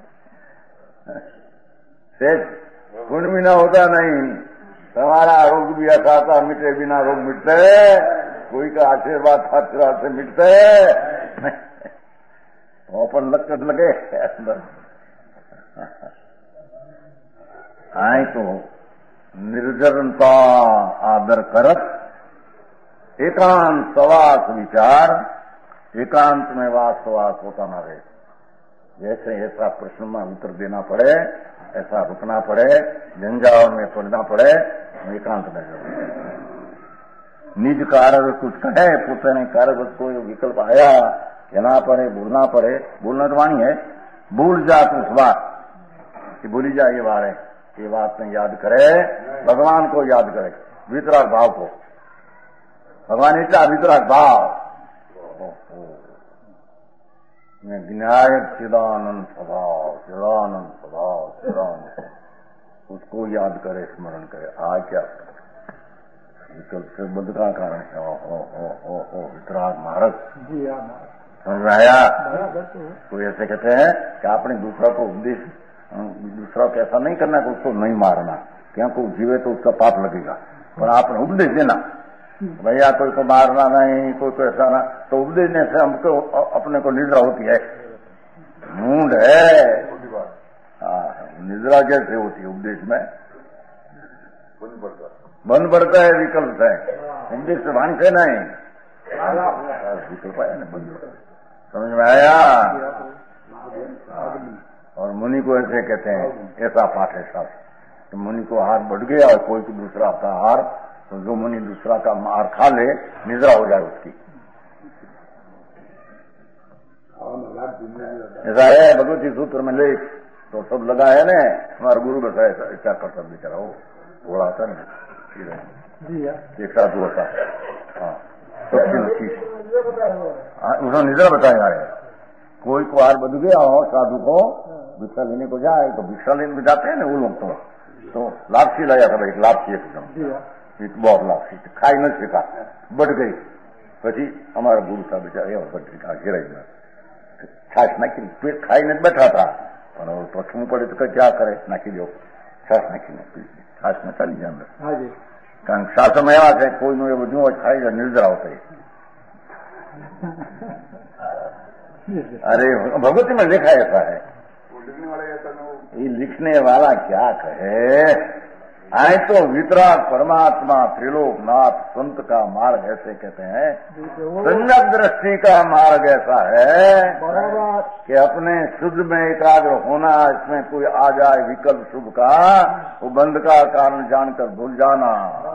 सेठ पुण्य बिना होता नहीं तुम्हारा रोग भी ऐसा था मिटे बिना रोग मिटते कोई का आशीर्वाद छात्र से मिटते ओपन लग लगे आए तो निर्जनता आदर करत एकांत सवास विचार एकांत में वास सवास होता ना रहे जैसे ऐसा प्रश्न में उत्तर देना पड़े ऐसा रुकना पड़े जंजाल में पड़ना पड़े एकांत में जरूर निज कारक कुछ कहे पुत्र ने कारक को विकल्प आया कहना पड़े बोलना पड़े बोलना तो वाणी है भूल जा तो उस बात कि बोली जा ये बात है ये बात में याद करे भगवान को याद करे वितराग भाव को भगवान इतना वितराग भाव विनायक चिदानंद स्वभाव चिदानंद स्वभाव चिदानंद उसको याद करे स्मरण करे आ क्या विकल्प से बद का कारण है ओ हो हो हो हो वितराग महाराज समझ में आया तो ऐसे कहते हैं कि आपने दूसरा को उपदेश दूसरा को ऐसा नहीं करना कि उसको नहीं मारना क्या कोई जीवे तो उसका पाप लगेगा पर आपने उपदेश देना भैया कोई को मारना नहीं कोई को ऐसा ना तो उपदेश देने से हमको अपने को निद्रा होती है मूड है निद्रा कैसे होती है उपदेश में बंद पड़ता है विकल्प है उपदेश से भान से नहीं विकल्प है ना बंद समझ में आया और मुनि को ऐसे कहते हैं ऐसा पाठ है शास्त्र तो मुनि को हार बढ़ गया और कोई दूसरा का हार तो जो मुनि दूसरा का मार खा ले निद्रा हो जाए उसकी ऐसा है भगवती सूत्र में ले तो सब लगा है ना हमारा गुरु बताया ऐसा करता बेचारा हो थोड़ा था ना एक साथ होता हाँ उसने निद्रा बताया है कोई को हार बद गया हो साधु को भिक्षा लेने को जाए तो भिक्षा लेने को जाते हैं ना वो लोग तो तो लापसी लाया था भाई लापसी एकदम बहुत लापसी खाई न सीखा बढ़ गई પછી અમારા ગુરુ સાહેબ બેચારા એવા બદ્રિકા ઘેરાઈ ગયા છાશ નાખી પેટ ખાઈને બેઠા હતા પણ હવે પછવું પડે તો ક્યાં કરે નાખી દો છાશ નાખીને છાશ ને ચાલી જાય અંદર કારણ કે શાસન એવા છે કોઈનું એવું જુઓ ખાઈ જાય નિર્જરા હોતા अरे भगवती में लिखा ऐसा है ये लिखने वाला क्या कहे आए तो वितराग परमात्मा त्रिलोकनाथ संत का मार्ग ऐसे कहते हैं संयम दृष्टि का मार्ग ऐसा है कि अपने शुद्ध में एकाग्र होना इसमें कोई आ जाए विकल्प शुभ का वो बंद का कारण जानकर भूल जाना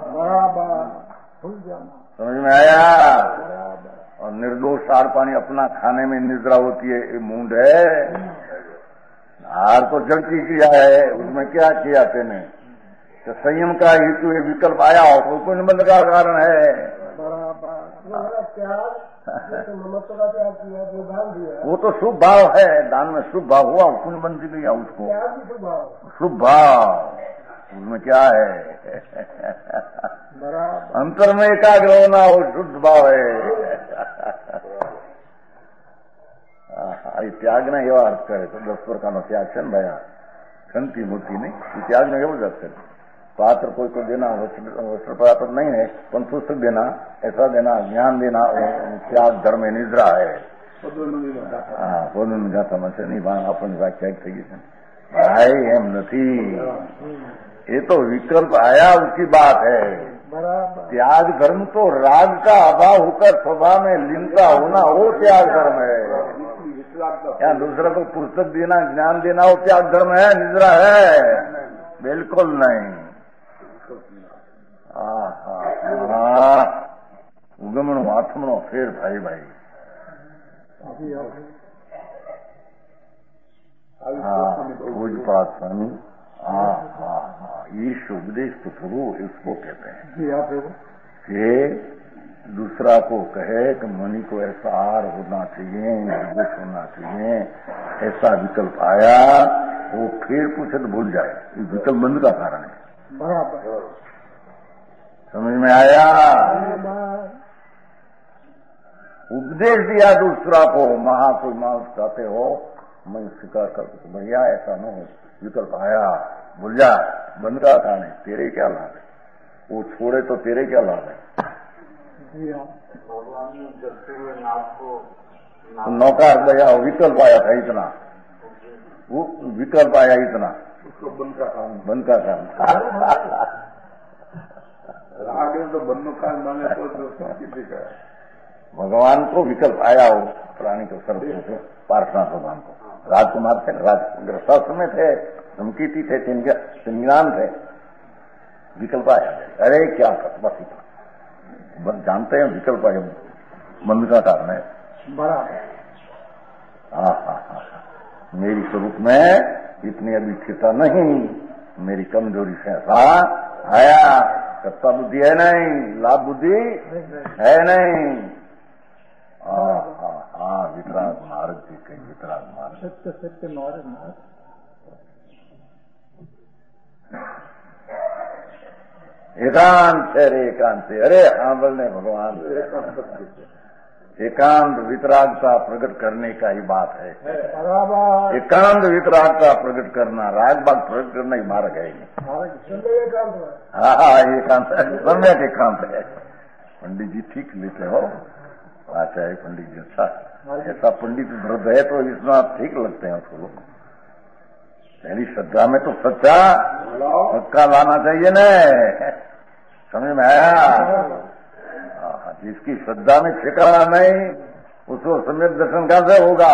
समझ में आया और निर्दोष सार पानी अपना खाने में निद्रा होती है ये मूंड है हार तो जड़ती किया है उसमें क्या किया तेने तो संयम का हेतु ये विकल्प आया हो तो कुछ बंद का कारण है वो तो शुभ भाव है दान में शुभ भाव हुआ कुछ बंद गया उसको शुभ भाव उसमें क्या है अंतर में एकाग्र होना वो शुद्ध भाव है ત્યાગને એવા અર્થ કરે તો દસ પ્રકારનો ત્યાગ છે ને ભાઈ, शांति मूर्ति नहीं, त्याग में केवल जाते पात्र कोई को देना, वस्त्र पात्र नहीं है, पर पुस्तक देना, ऐसा देना, ज्ञान देना, त्याग धर्म निद्रा है. हाँ पोदन गाता मचे नहीं પણ આપણને વ્યાખ્યા થઈ ગઈ છે भाई એમ નથી. ये तो विकल्प आया उसकी बात है. त्याग धर्म तो राग का अभाव होकर स्वभाव में लीनता होना वो त्याग धर्म है. या दूसरा को पुस्तक देना, ज्ञान देना वो त्याग धर्म है, निद्रा है? बिल्कुल नहीं. उगमणो आत्मनो फेर भाई भाई. हाँ पूजपात स्वामी. हाँ हाँ हाँ ईश उपदेश तो प्रभु इसको कहते हैं कि दूसरा को कहे कि मणि को ऐसा आहार होना चाहिए, निर्दोष होना चाहिए, ऐसा विकल्प आया, वो फिर पूछे तो भूल जाए. ये विकल्प बंद का कारण है. बराबर समझ में आया? उपदेश दिया दूसरा को, महा कोई मांस खाते हो, मैं स्वीकार करता हूं भैया ऐसा न हो, विकल्प आया, भूल जा. बंद का कारण है. तेरे क्या लाभ है? वो छोड़े तो तेरे क्या लाभ है? नौकार भैया विकल्प आया था इतना, वो विकल्प आया इतना, उसको बंद का कारण, बंद का कारण. आगे तो बंद का माने तो भगवान को विकल्प आया हो, प्राणी को सर्व से पार्षणा भगवान को. राजकुमार थे, राज गृहस्थ में थे, धमकीती थे, ज्ञान थे, विकल्प आया. अरे क्या कर, बस इतना बस जानते हैं विकल्प आया, बंद का कारण है. बराबर. हाँ हाँ हाँ मेरी स्वरूप में इतनी अभी स्थिरता नहीं, मेरी कमजोरी से ऐसा आया. सत्ता बुद्धि है नहीं, लाभ बुद्धि है नहीं. हाँ हाँ हाँ वितराग मार्ग जी कहीं वितराग मार्ग, सत्य सत्य मार्ग मार्ग. एकांत है रे एकांत से. अरे हाँ बोलने भगवान एकांत वितरागता प्रकट करने का ही बात है. एकांत वितरागता प्रकट करना, राग बाग प्रकट करना ही मार्ग है. हाँ हाँ एकांत सम्यक एकांत है. पंडित जी ठीक लेते हो, आचार्य पंडित जी अच्छा, ऐसा पंडित वृद्ध है तो इसमें आप ठीक लगते हैं उसको. पहली श्रद्धा में तो सच्चा पक्का लाना चाहिए न. समझ में आया? जिसकी श्रद्धा में ठिकाना नहीं उसको सम्यक दर्शन कहां से होगा?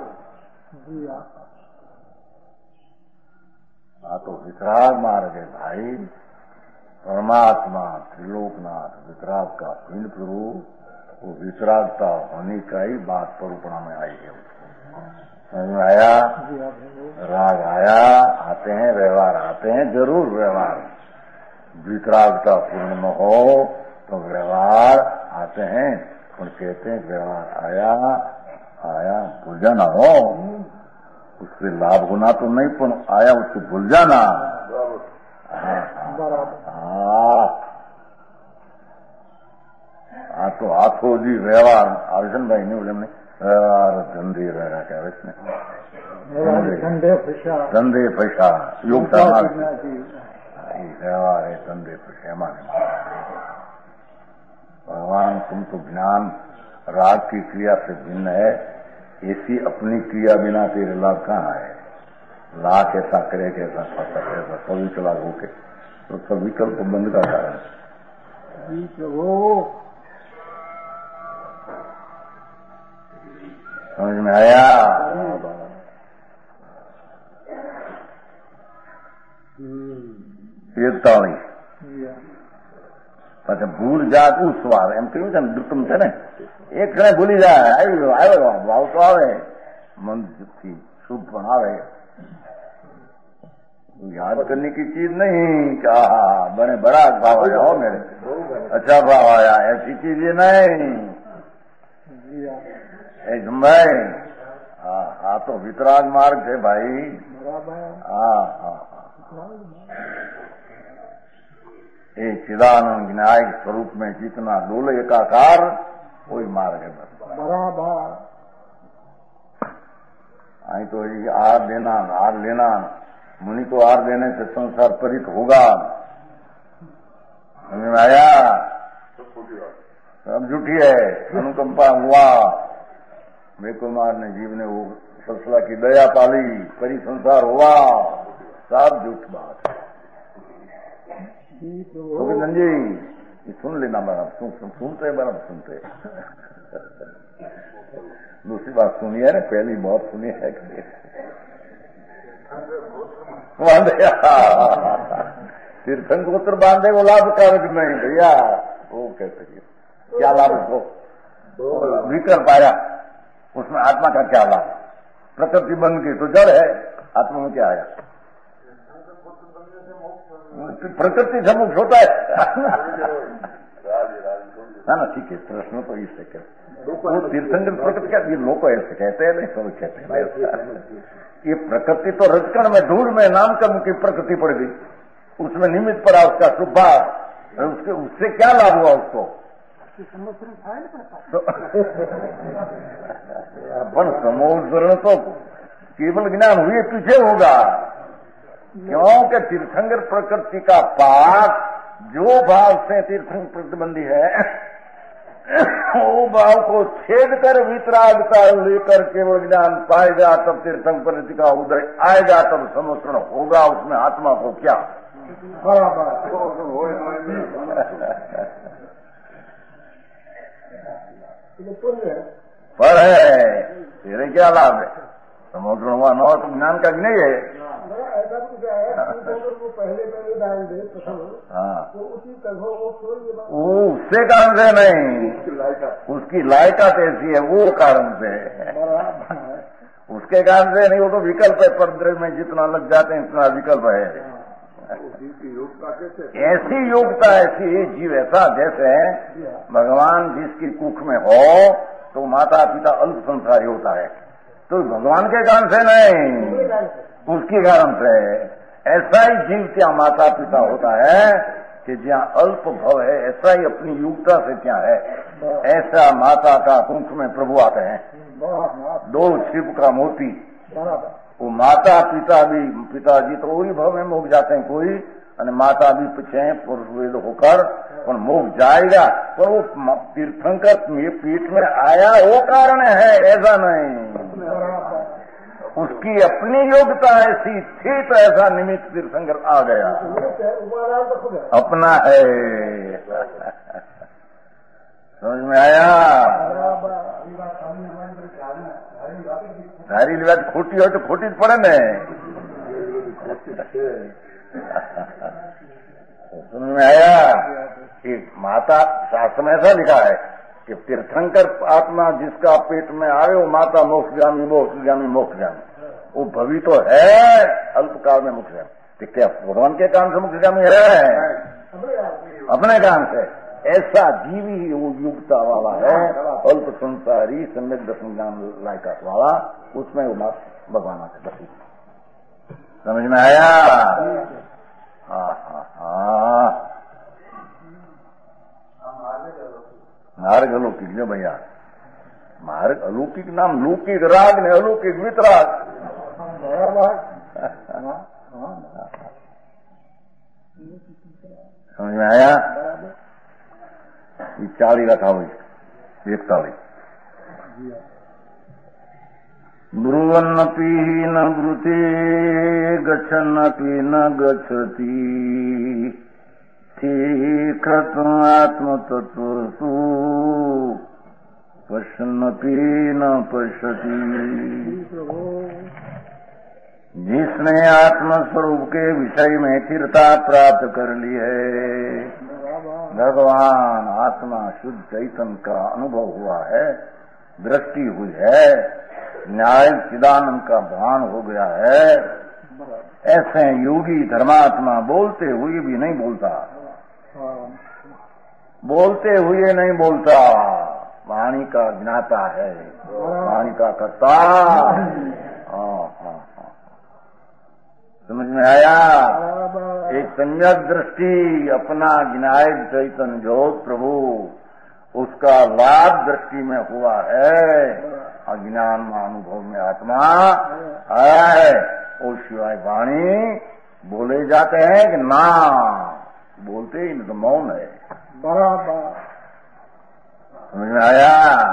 हाँ तो वितराग मार्ग है भाई. परमात्मा त्रिलोकनाथ वितराग का पिंड प्रभु, वो वितरागता होने का ही बात स्वरूपणा में आई है. समझ में आया? राग आया, आते हैं व्यवहार, आते हैं जरूर व्यवहार. वितरागता पूर्ण में हो तो व्यवहार आते हैं, और कहते हैं व्यवहार आया आया भूल जाना हो, उससे लाभ होना तो नहीं, पर आया उसको भूल जाना. हाँ हाँ तो आखो जी व्यवहार अर्जुन भाई ने बोले व्यवहार धंधे रहा क्या इसमें धंधे पैसा धंधे पैसा योगता व्यवहार है धंधे पैसा माने. भगवान तुम तो ज्ञान राग की क्रिया से भिन्न है, ऐसी अपनी क्रिया बिना तेरे लाभ कहाँ है? लाख ऐसा करे कि ऐसा फंसा ऐसा सभी चला होके तो सब विकल्प बंद का कारण है. समझ में आया? એકતાળીસ પછી ભૂલ જાત ઉસ્વાર એમ કહ્યું છે ને દુટમ છે ને, એક ક્ષણે ભૂલી જાય. આવ્યો આવ્યો ભાવ તો આવે, મનથી શુભ પણ આવે. याद करने की चीज नहीं क्या बने बड़ा भाव आया हो मेरे, अच्छा भाव आया, ऐसी चीज ये नहीं. भाई हाँ हाँ तो वितराग मार्ग है भाई. हाँ हाँ एक चिदानंद विनायक स्वरूप में जितना डोले एकाकार वही मार्ग है बराबर. आई तो ये आर देना आर लेना, मुनि को आर देने से संसार परित होगा। समझ में आया? सब झूठी है। अनुकंपा हुआ, वे कुमार ने जीव ने वो ससला की दया पाली, परि संसार हुआ, सब झूठ बात। गोविंदन जी ये सुन लेना बराबर, सुन, सुन, सुनते बराबर सुनते। दूसरी बात सुनी है ना, पहली बहुत सुनी है कि तीर्थंकर बांधे वो लाभ कारक नहीं भैया, वो कहते क्या लाभ उसको विकल्प आया, उसमें आत्मा का क्या लाभ? प्रकृति बन की तो जड़ है, आत्मा में क्या आया? प्रकृति से मुक्त होता है ना। ठीक है, प्रश्न तो इससे कर वो तीर्थंकर प्रकृति क्या, ये लोग ऐसे कहते हैं, नहीं सब कहते हैं। ये प्रकृति तो रजकण में धूल में नाम कर्म की प्रकृति पड़ गई, उसमें निमित्त पड़ा उसका शुभ, उसके उससे क्या लाभ हुआ उसको? अपन समोधरण तो केवल ज्ञान हुए पीछे होगा, क्योंकि तीर्थंकर प्रकृति का पाठ जो भाव से तीर्थंकर प्रतिबंधी है, वो भाव को छेद कर वितरागता लेकर केवल ज्ञान पाएगा, तब तीर्थंकर प्रकृति का उदय आएगा, तब समोधरण होगा। उसमें आत्मा को क्या पर है, तेरे क्या लाभ है? समुद्र हुआ न हो तो ज्ञान का नहीं है। ऐसा तो क्या है, वो पहले पहले डाल दे हाँ, तो उसी तरह वो वो उससे कारण से नहीं, उसकी लायकात ऐसी है, वो कारण से उसके कारण से नहीं, वो तो विकल्प है। परद्रव्य में जितना लग जाते हैं इतना विकल्प है। ऐसी योग्यता ऐसी जीव ऐसा, जैसे भगवान जिसकी कुख में हो तो माता पिता अल्प संसारी होता है, तो भगवान के कारण से नहीं, उसके कारण से। ऐसा ही जीव क्या माता पिता होता है कि जहाँ अल्प भव है, ऐसा ही अपनी योग्यता से क्या है, ऐसा माता का कुख में प्रभु आते हैं। दो छिप का मोती, वो माता पिता भी, पिताजी तो वही भव में मोग जाते हैं कोई, और माता भी पीछे पुरुष वेद होकर और मोग जाएगा, पर वो तीर्थंकर ये पीठ में आया वो कारण है, ऐसा नहीं। उसकी अपनी योग्यता ऐसी थी तो ऐसा निमित्त तीर्थंकर आ गया, अपना है। समझ में आया? सारी बात खोटी हो तो खोटी पड़े न। समझ में आया कि माता शास्त्र में ऐसा लिखा है कि तीर्थंकर आत्मा जिसका पेट में आए वो माता मोक्षगामी मोक्षगामी मोक्षगामी, वो भवी तो है अल्पकाल में मोक्षगामी। तो क्या भगवान के काम से मोक्षगामी है? अपने काम से। ऐसा जीवी ही वो युक्ता वाला है, अल्प संसारी सम्यक दर्शन ज्ञान लायकात वाला, उसमें वो भगवान आते बसी। समझ में आया? हाँ हाँ हाँ, मार्ग अलौकिक जो भैया, मार्ग अलौकिक नाम लौकिक राग ने अलौकिक वितराग। समझ में आया? ये चाली का था भाई, एकतालीस। ब्रुवन्नपि न ब्रूते गच्छन्नपि न गच्छति आत्मतत्त्वस्तु पश्यन्नपि न पश्यति। जिसने आत्मस्वरूप के विषय में स्थिरता प्राप्त कर ली है, भगवान आत्मा शुद्ध चैतन्य का अनुभव हुआ है, दृष्टि हुई है, न्याय चिदानंद का भान हो गया है, ऐसे योगी धर्मात्मा बोलते हुए भी नहीं बोलता, बोलते हुए नहीं बोलता, वाणी का ज्ञाता है, वाणी का कर्ता। हाँ हाँ हाँ, समझ में आया? एक सम्यक दृष्टि अपना ज्ञाय चैतन्य जो प्रभु, उसका लाभ दृष्टि में हुआ है। अज्ञान में अनुभव में आत्मा आया है, वो शिवाय वाणी बोले जाते हैं कि ना बोलते ही नहीं तो मौन है। बराबर समझ में आया?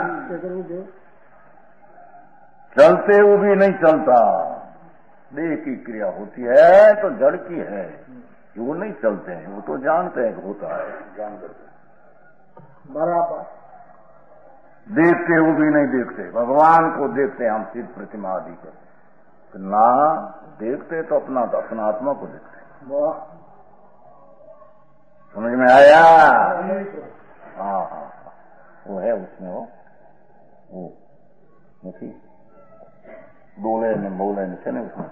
चलते हुए भी नहीं चलता, देह की क्रिया होती है तो जड़ की है, वो नहीं चलते हैं, वो तो जानते हैं कि होता है, जानते बराबर। देखते हुए भी नहीं देखते, भगवान को देखते हैं हम सिर्फ प्रतिमा आदि को, ना देखते तो अपना तो अपना आत्मा को देखते। समझ में आया? हाँ हाँ वो है उसमें, वो वो नहीं बोले न बोले नहीं नहीं उसमें।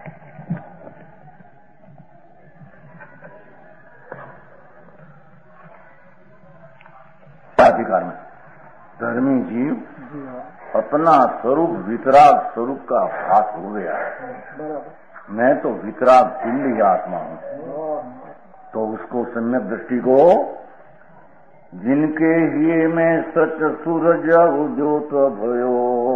अधिकार में धर्मी जीव अपना स्वरूप वितराग स्वरूप का भास हो गया है। मैं तो वितराग पिंडी आत्मा हूँ, तो उसको सम्यक दृष्टि को जिनके हिये में सच सूरज उद्योत भयो,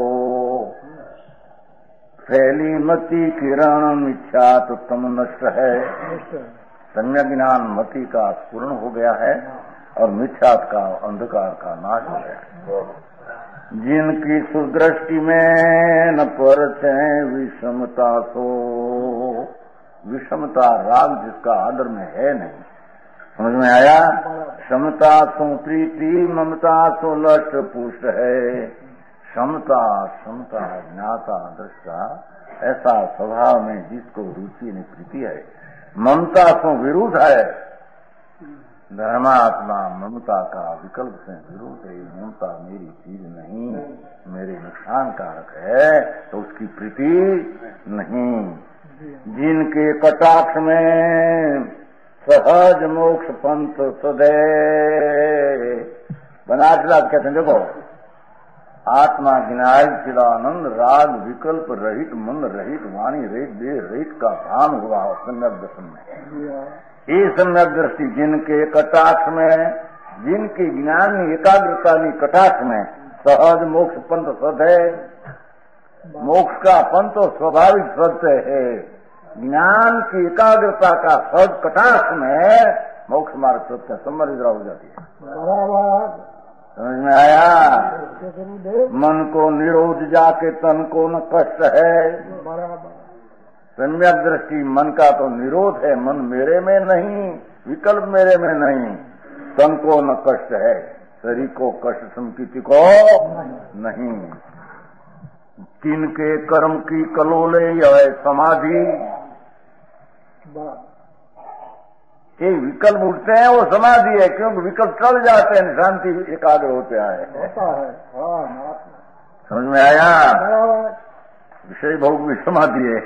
फैली मति किरण मिथ्यात तम नष्ट है। सम्यक ज्ञान मति का पूर्ण हो गया है और मिथ्यात का अंधकार का नाश हो गया। जिनकी सुदृष्टि में न परते विषमता सो, विषमता राग जिसका आदर में है नहीं, समझ में आया? समता सो प्रीति ममता सो लट पुष्ट है। समता समता ज्ञाता दृष्टा ऐसा स्वभाव में जिसको रुचि नहीं प्रीति है, ममता सो विरुद्ध है। धर्मात्मा ममता का विकल्प से विरोध है, ममता मेरी चीज नहीं, मेरे नुकसान कारक है, तो उसकी प्रीति नहीं। जिनके कटाक्ष में सहज मोक्ष पंथ सदैव, बनारस कहते हैं देखो, आत्मा ज्ञान चिदानंद राग विकल्प रहित मन रहित वाणी रहित देह रहित का भान हुआ सम्यक दर्शन में। ये सम्यक दृष्टि जिनके कटाक्ष में, जिनकी ज्ञान एकाग्रता ने कटाक्ष में सहज मोक्ष पंथ सदैव, मोक्ष का पंथ स्वाभाविक सत्य है। ज्ञान की एकाग्रता का सहज कटाक्ष में मोक्ष मार्ग सत्य समृद्ध हो जाती है। समझ में आया? मन को निरोध जाके तन को न कष्ट है। सम्यक दृष्टि मन का तो निरोध है, मन मेरे में नहीं, विकल्प मेरे में नहीं, तन को न कष्ट है, शरीर को कष्ट संकीर्ति को नहीं। किनके कर्म की कलोले यह समाधि, ये विकल्प उठते हैं वो समाधि है, क्योंकि विकल्प चल जाते हैं, शांति एकाग्र होते आए। समझ में आया? विषय भोग भी समाधि है।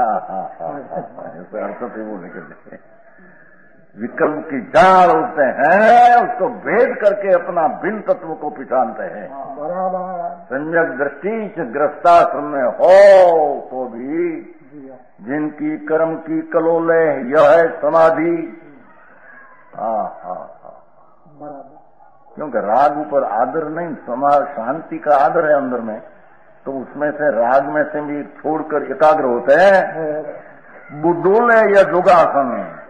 अर्थ तो वो निकलते विकल्प की जाल उठते हैं, उसको भेद करके अपना भिन्न तत्व को पहचानते हैं। सम्यक दृष्टि से ग्रस्ताश्रम में हो तो भी जिनकी कर्म की कलोले यह है समाधि। हाँ हाँ हाँ, क्योंकि राग ऊपर आदर नहीं, समाज शांति का आदर है अंदर में, तो उसमें से राग में से भी छोड़कर एकाग्र होते हैं। डोले या योगासन,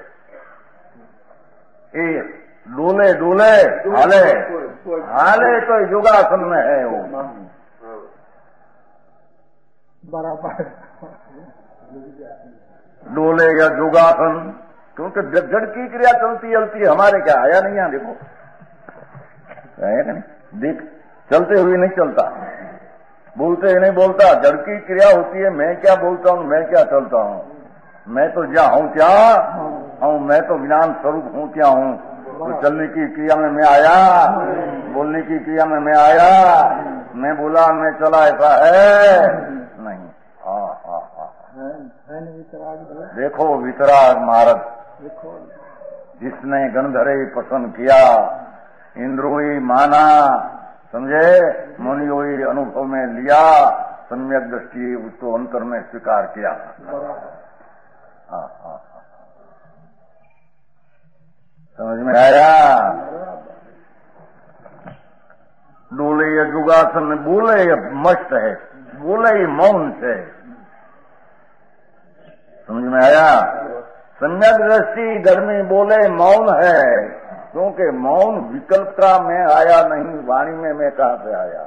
ए डोले डोले हाले हाले तो योगासन में है वो बराबर। डोले या योगासन, क्योंकि जड़ की क्रिया चलती चलती है, हमारे क्या आया नहीं यहाँ देखो, आया नहीं, देख चलते हुए नहीं चलता, बोलते ही नहीं बोलता, जड़ की क्रिया होती है। मैं क्या बोलता हूँ, मैं क्या चलता हूँ, मैं तो क्या हूँ क्या हूँ, मैं तो ज्ञान स्वरूप हूँ क्या हूँ। तो चलने की क्रिया में मैं आया, बोलने की क्रिया में मैं आया, मैं बोला मैं चला, ऐसा है नहीं। हाँ हाँ हाँ, देखो वितराग मार्ग, जिसने गंधरे पसंद किया, इंद्रोई माना, समझे, मुनियोई अनुभव में लिया, सम्यक दृष्टि उसको अंतर में स्वीकार किया। हाँ हाँ, समझ में आया? डोले या जुगासन में बोले या मस्त है, बोले ही मौन से। समझ में आया? सम्यक दृष्टि घर में बोले मौन है, क्योंकि मौन विकल्प का मैं आया नहीं, वाणी में मैं कहां से आया।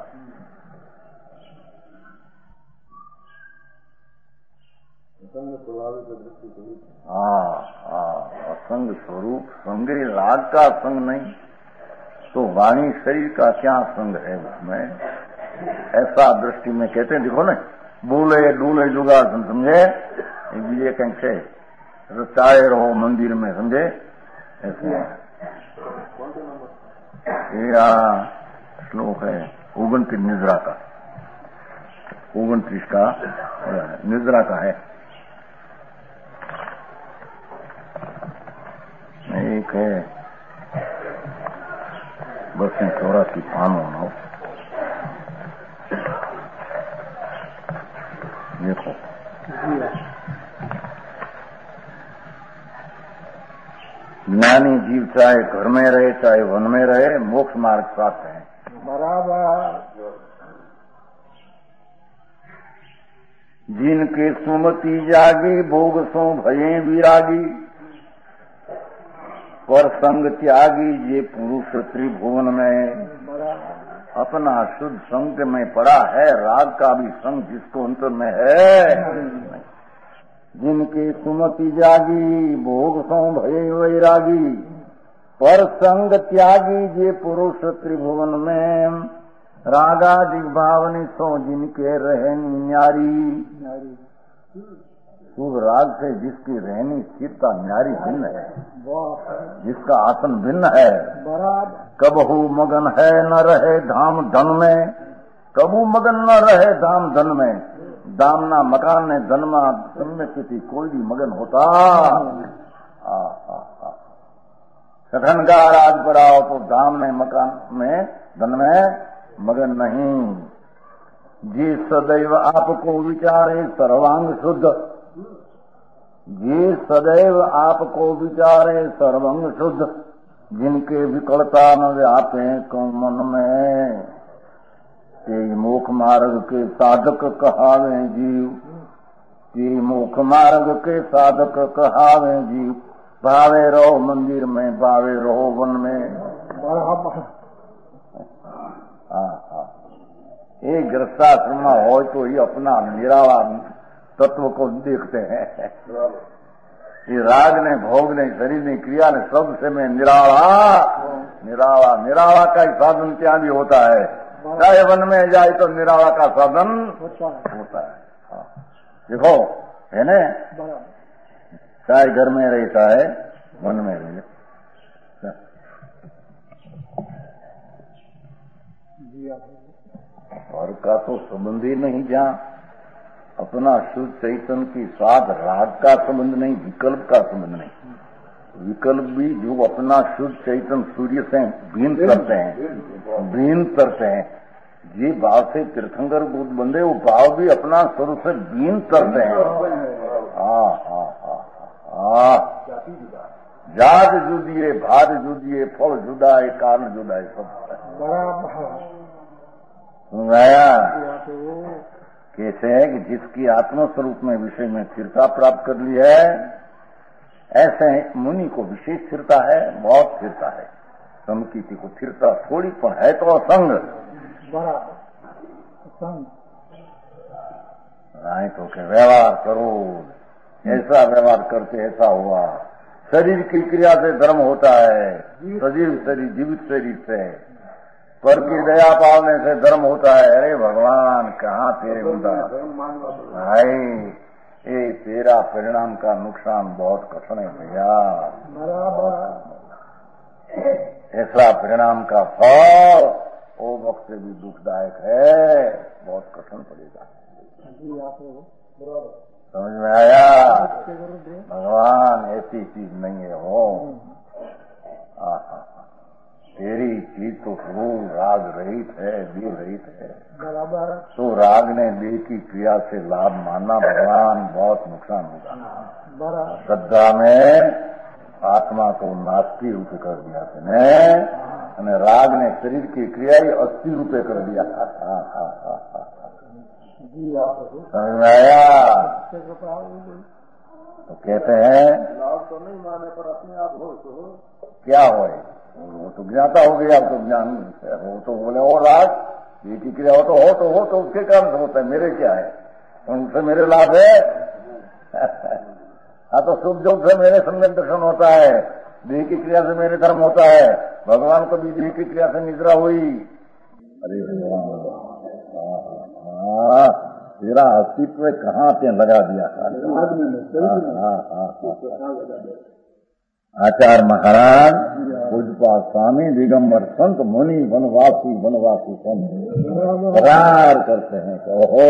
हाँ हाँ, असंग स्वरूप संग, राग का संग नहीं तो वाणी शरीर का क्या संग है उसमें, ऐसा दृष्टि में कहते हैं। देखो ना, बोले डूले जुगा, समझे, ये कहीं रचाए रहो मंदिर में, समझे, ऐसे। ये श्लोक है उनतीस निद्रा का, उनतीस का निद्रा का है। एक है बस चौरासी पान होना, देखो ज्ञानी जीव चाहे घर में रहे चाहे वन में रहे, मोक्ष मार्ग प्राप्त है। बराबर। जिनके सुमति जागी भोग सो भये विरागी, पर संग त्यागी ये पुरुष त्रिभुवन में। अपना शुद्ध संग में पड़ा है, राग का भी संग जिसको अंतर में है। जिनके सुमति जागी भोग सो भये वैरागी, पर संग त्यागी ये पुरुष त्रिभुवन में। रागादि भावनी सो जिनके रहनी न्यारी, शुभ राग से जिसकी रहनी स्थिरता न्यारी भिन्न है, जिसका आसन भिन्न है। कबहू मगन है न रहे धाम धन में, कबू मगन न रहे धाम धन में। दामना मकान ने धनमा में किसी कोई भी मगन होता। सघन का राज पड़ाओ तो दाम ने मकान में धन में मगन नहीं। जी सदैव आपको विचारे सर्वांग शुद्ध, जी सदैव आपको विचारे सर्वांग शुद्ध। जिनके विकलता न व्यापे को मन में, ते मोक्ष मार्ग के साधक कहावे जीव, ते मोक्ष मार्ग के साधक कहावे जीव। भावे रहो मंदिर में, भावे रहो वन में। एक गृहस्थाश्रम हो तो ही अपना निराला तत्व को देखते हैं। ये राग ने, भोग ने, शरीर ने, क्रिया ने, सबसे में निराला, निराला निराला का ही साधन क्या भी होता है। चाहे वन में जाए तो निराला का साधन होता है। देखो है न, चाहे घर में रहता है वन में रहे, घर का तो संबंध ही नहीं। जहाँ अपना शुद्ध चैतन्य की साथ राग का संबंध नहीं, विकल्प का संबंध नहीं। विकल्प भी जो अपना शुद्ध चैतन्य सूर्य से भिन्न करते हैं, भिन्न करते हैं। ये भाव से तीर्थंकर बुद्ध बंदे, वो भाव भी अपना स्वरूप से भिन्न करते हैं। हाँ हाँ हाँ हाँ, जात जुदी है, भात जुदी है, फल जुदा है, कारण जुदा है, सब सुनाया। कैसे है कि जिसकी आत्मस्वरूप में विषय में स्थिरता प्राप्त कर ली है, ऐसे मुनि को विशेष स्थिरता है, बहुत स्थिरता है। समकीति को स्थिरता थोड़ी पर है तो असंग, नहीं तो के व्यवहार करो, ऐसा व्यवहार करते ऐसा हुआ। शरीर की क्रिया से धर्म होता है, सजीव शरीर, जीवित शरीर से। पर की दया पालने से धर्म होता है। अरे भगवान, कहाँ तेरे होता भाई, ये तेरा परिणाम का नुकसान बहुत कठिन है भैया। ऐसा परिणाम का फल वो वक्त से भी दुखदायक है, बहुत कठिन पड़ेगा। समझ में आया? भगवान ऐसी चीज नहीं है वो। तेरी चीज तो खूब राग रहित है, देह रहित है। तो राग ने देह की क्रिया से लाभ मानना, भगवान बहुत नुकसान होगा। श्रद्धा में आत्मा को नास्ती रूप कर दिया तुमने। અને રાગ ને શરીર की क्रिया ही अस्सी रुपये कर दिया। हाँ हाँ हाँ हाँ समझ में आया? तो कहते हैं लाभ तो नहीं माने पर अपने आप हो तो हो। क्या हो, वो तो ज्ञाता हो गया, तो ज्ञान हो तो बोले हो राग, ये की क्रिया हो तो हो तो हो तो उसके कारण से होता है, मेरे क्या है, उनसे मेरे लाभ है। हाँ तो सुख दुख से मेरे सम्यक दर्शन होता है, देह की क्रिया से मेरे धर्म होता है, भगवान को भी देह की क्रिया से निद्रा हुई। अरे भगवान तेरा अस्तित्व कहाँ पे लगा दिया? आचार्य महाराज पूजपा स्वामी दिगंबर संत मुनि वनवासी वनवासी संत करार करते हैं कि ओहो,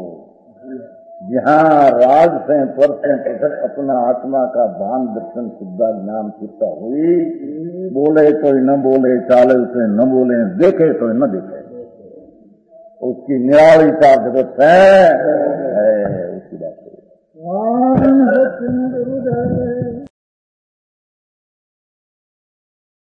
जहाँ राग से पर से पृथक अपना आत्मा का भान दर्शन शुद्धा ज्ञान चिंता हुई, बोले तो न बोले, चाले तो न बोले, देखे तो न देखे, उसकी निराली का जगत है, है उसकी बात है।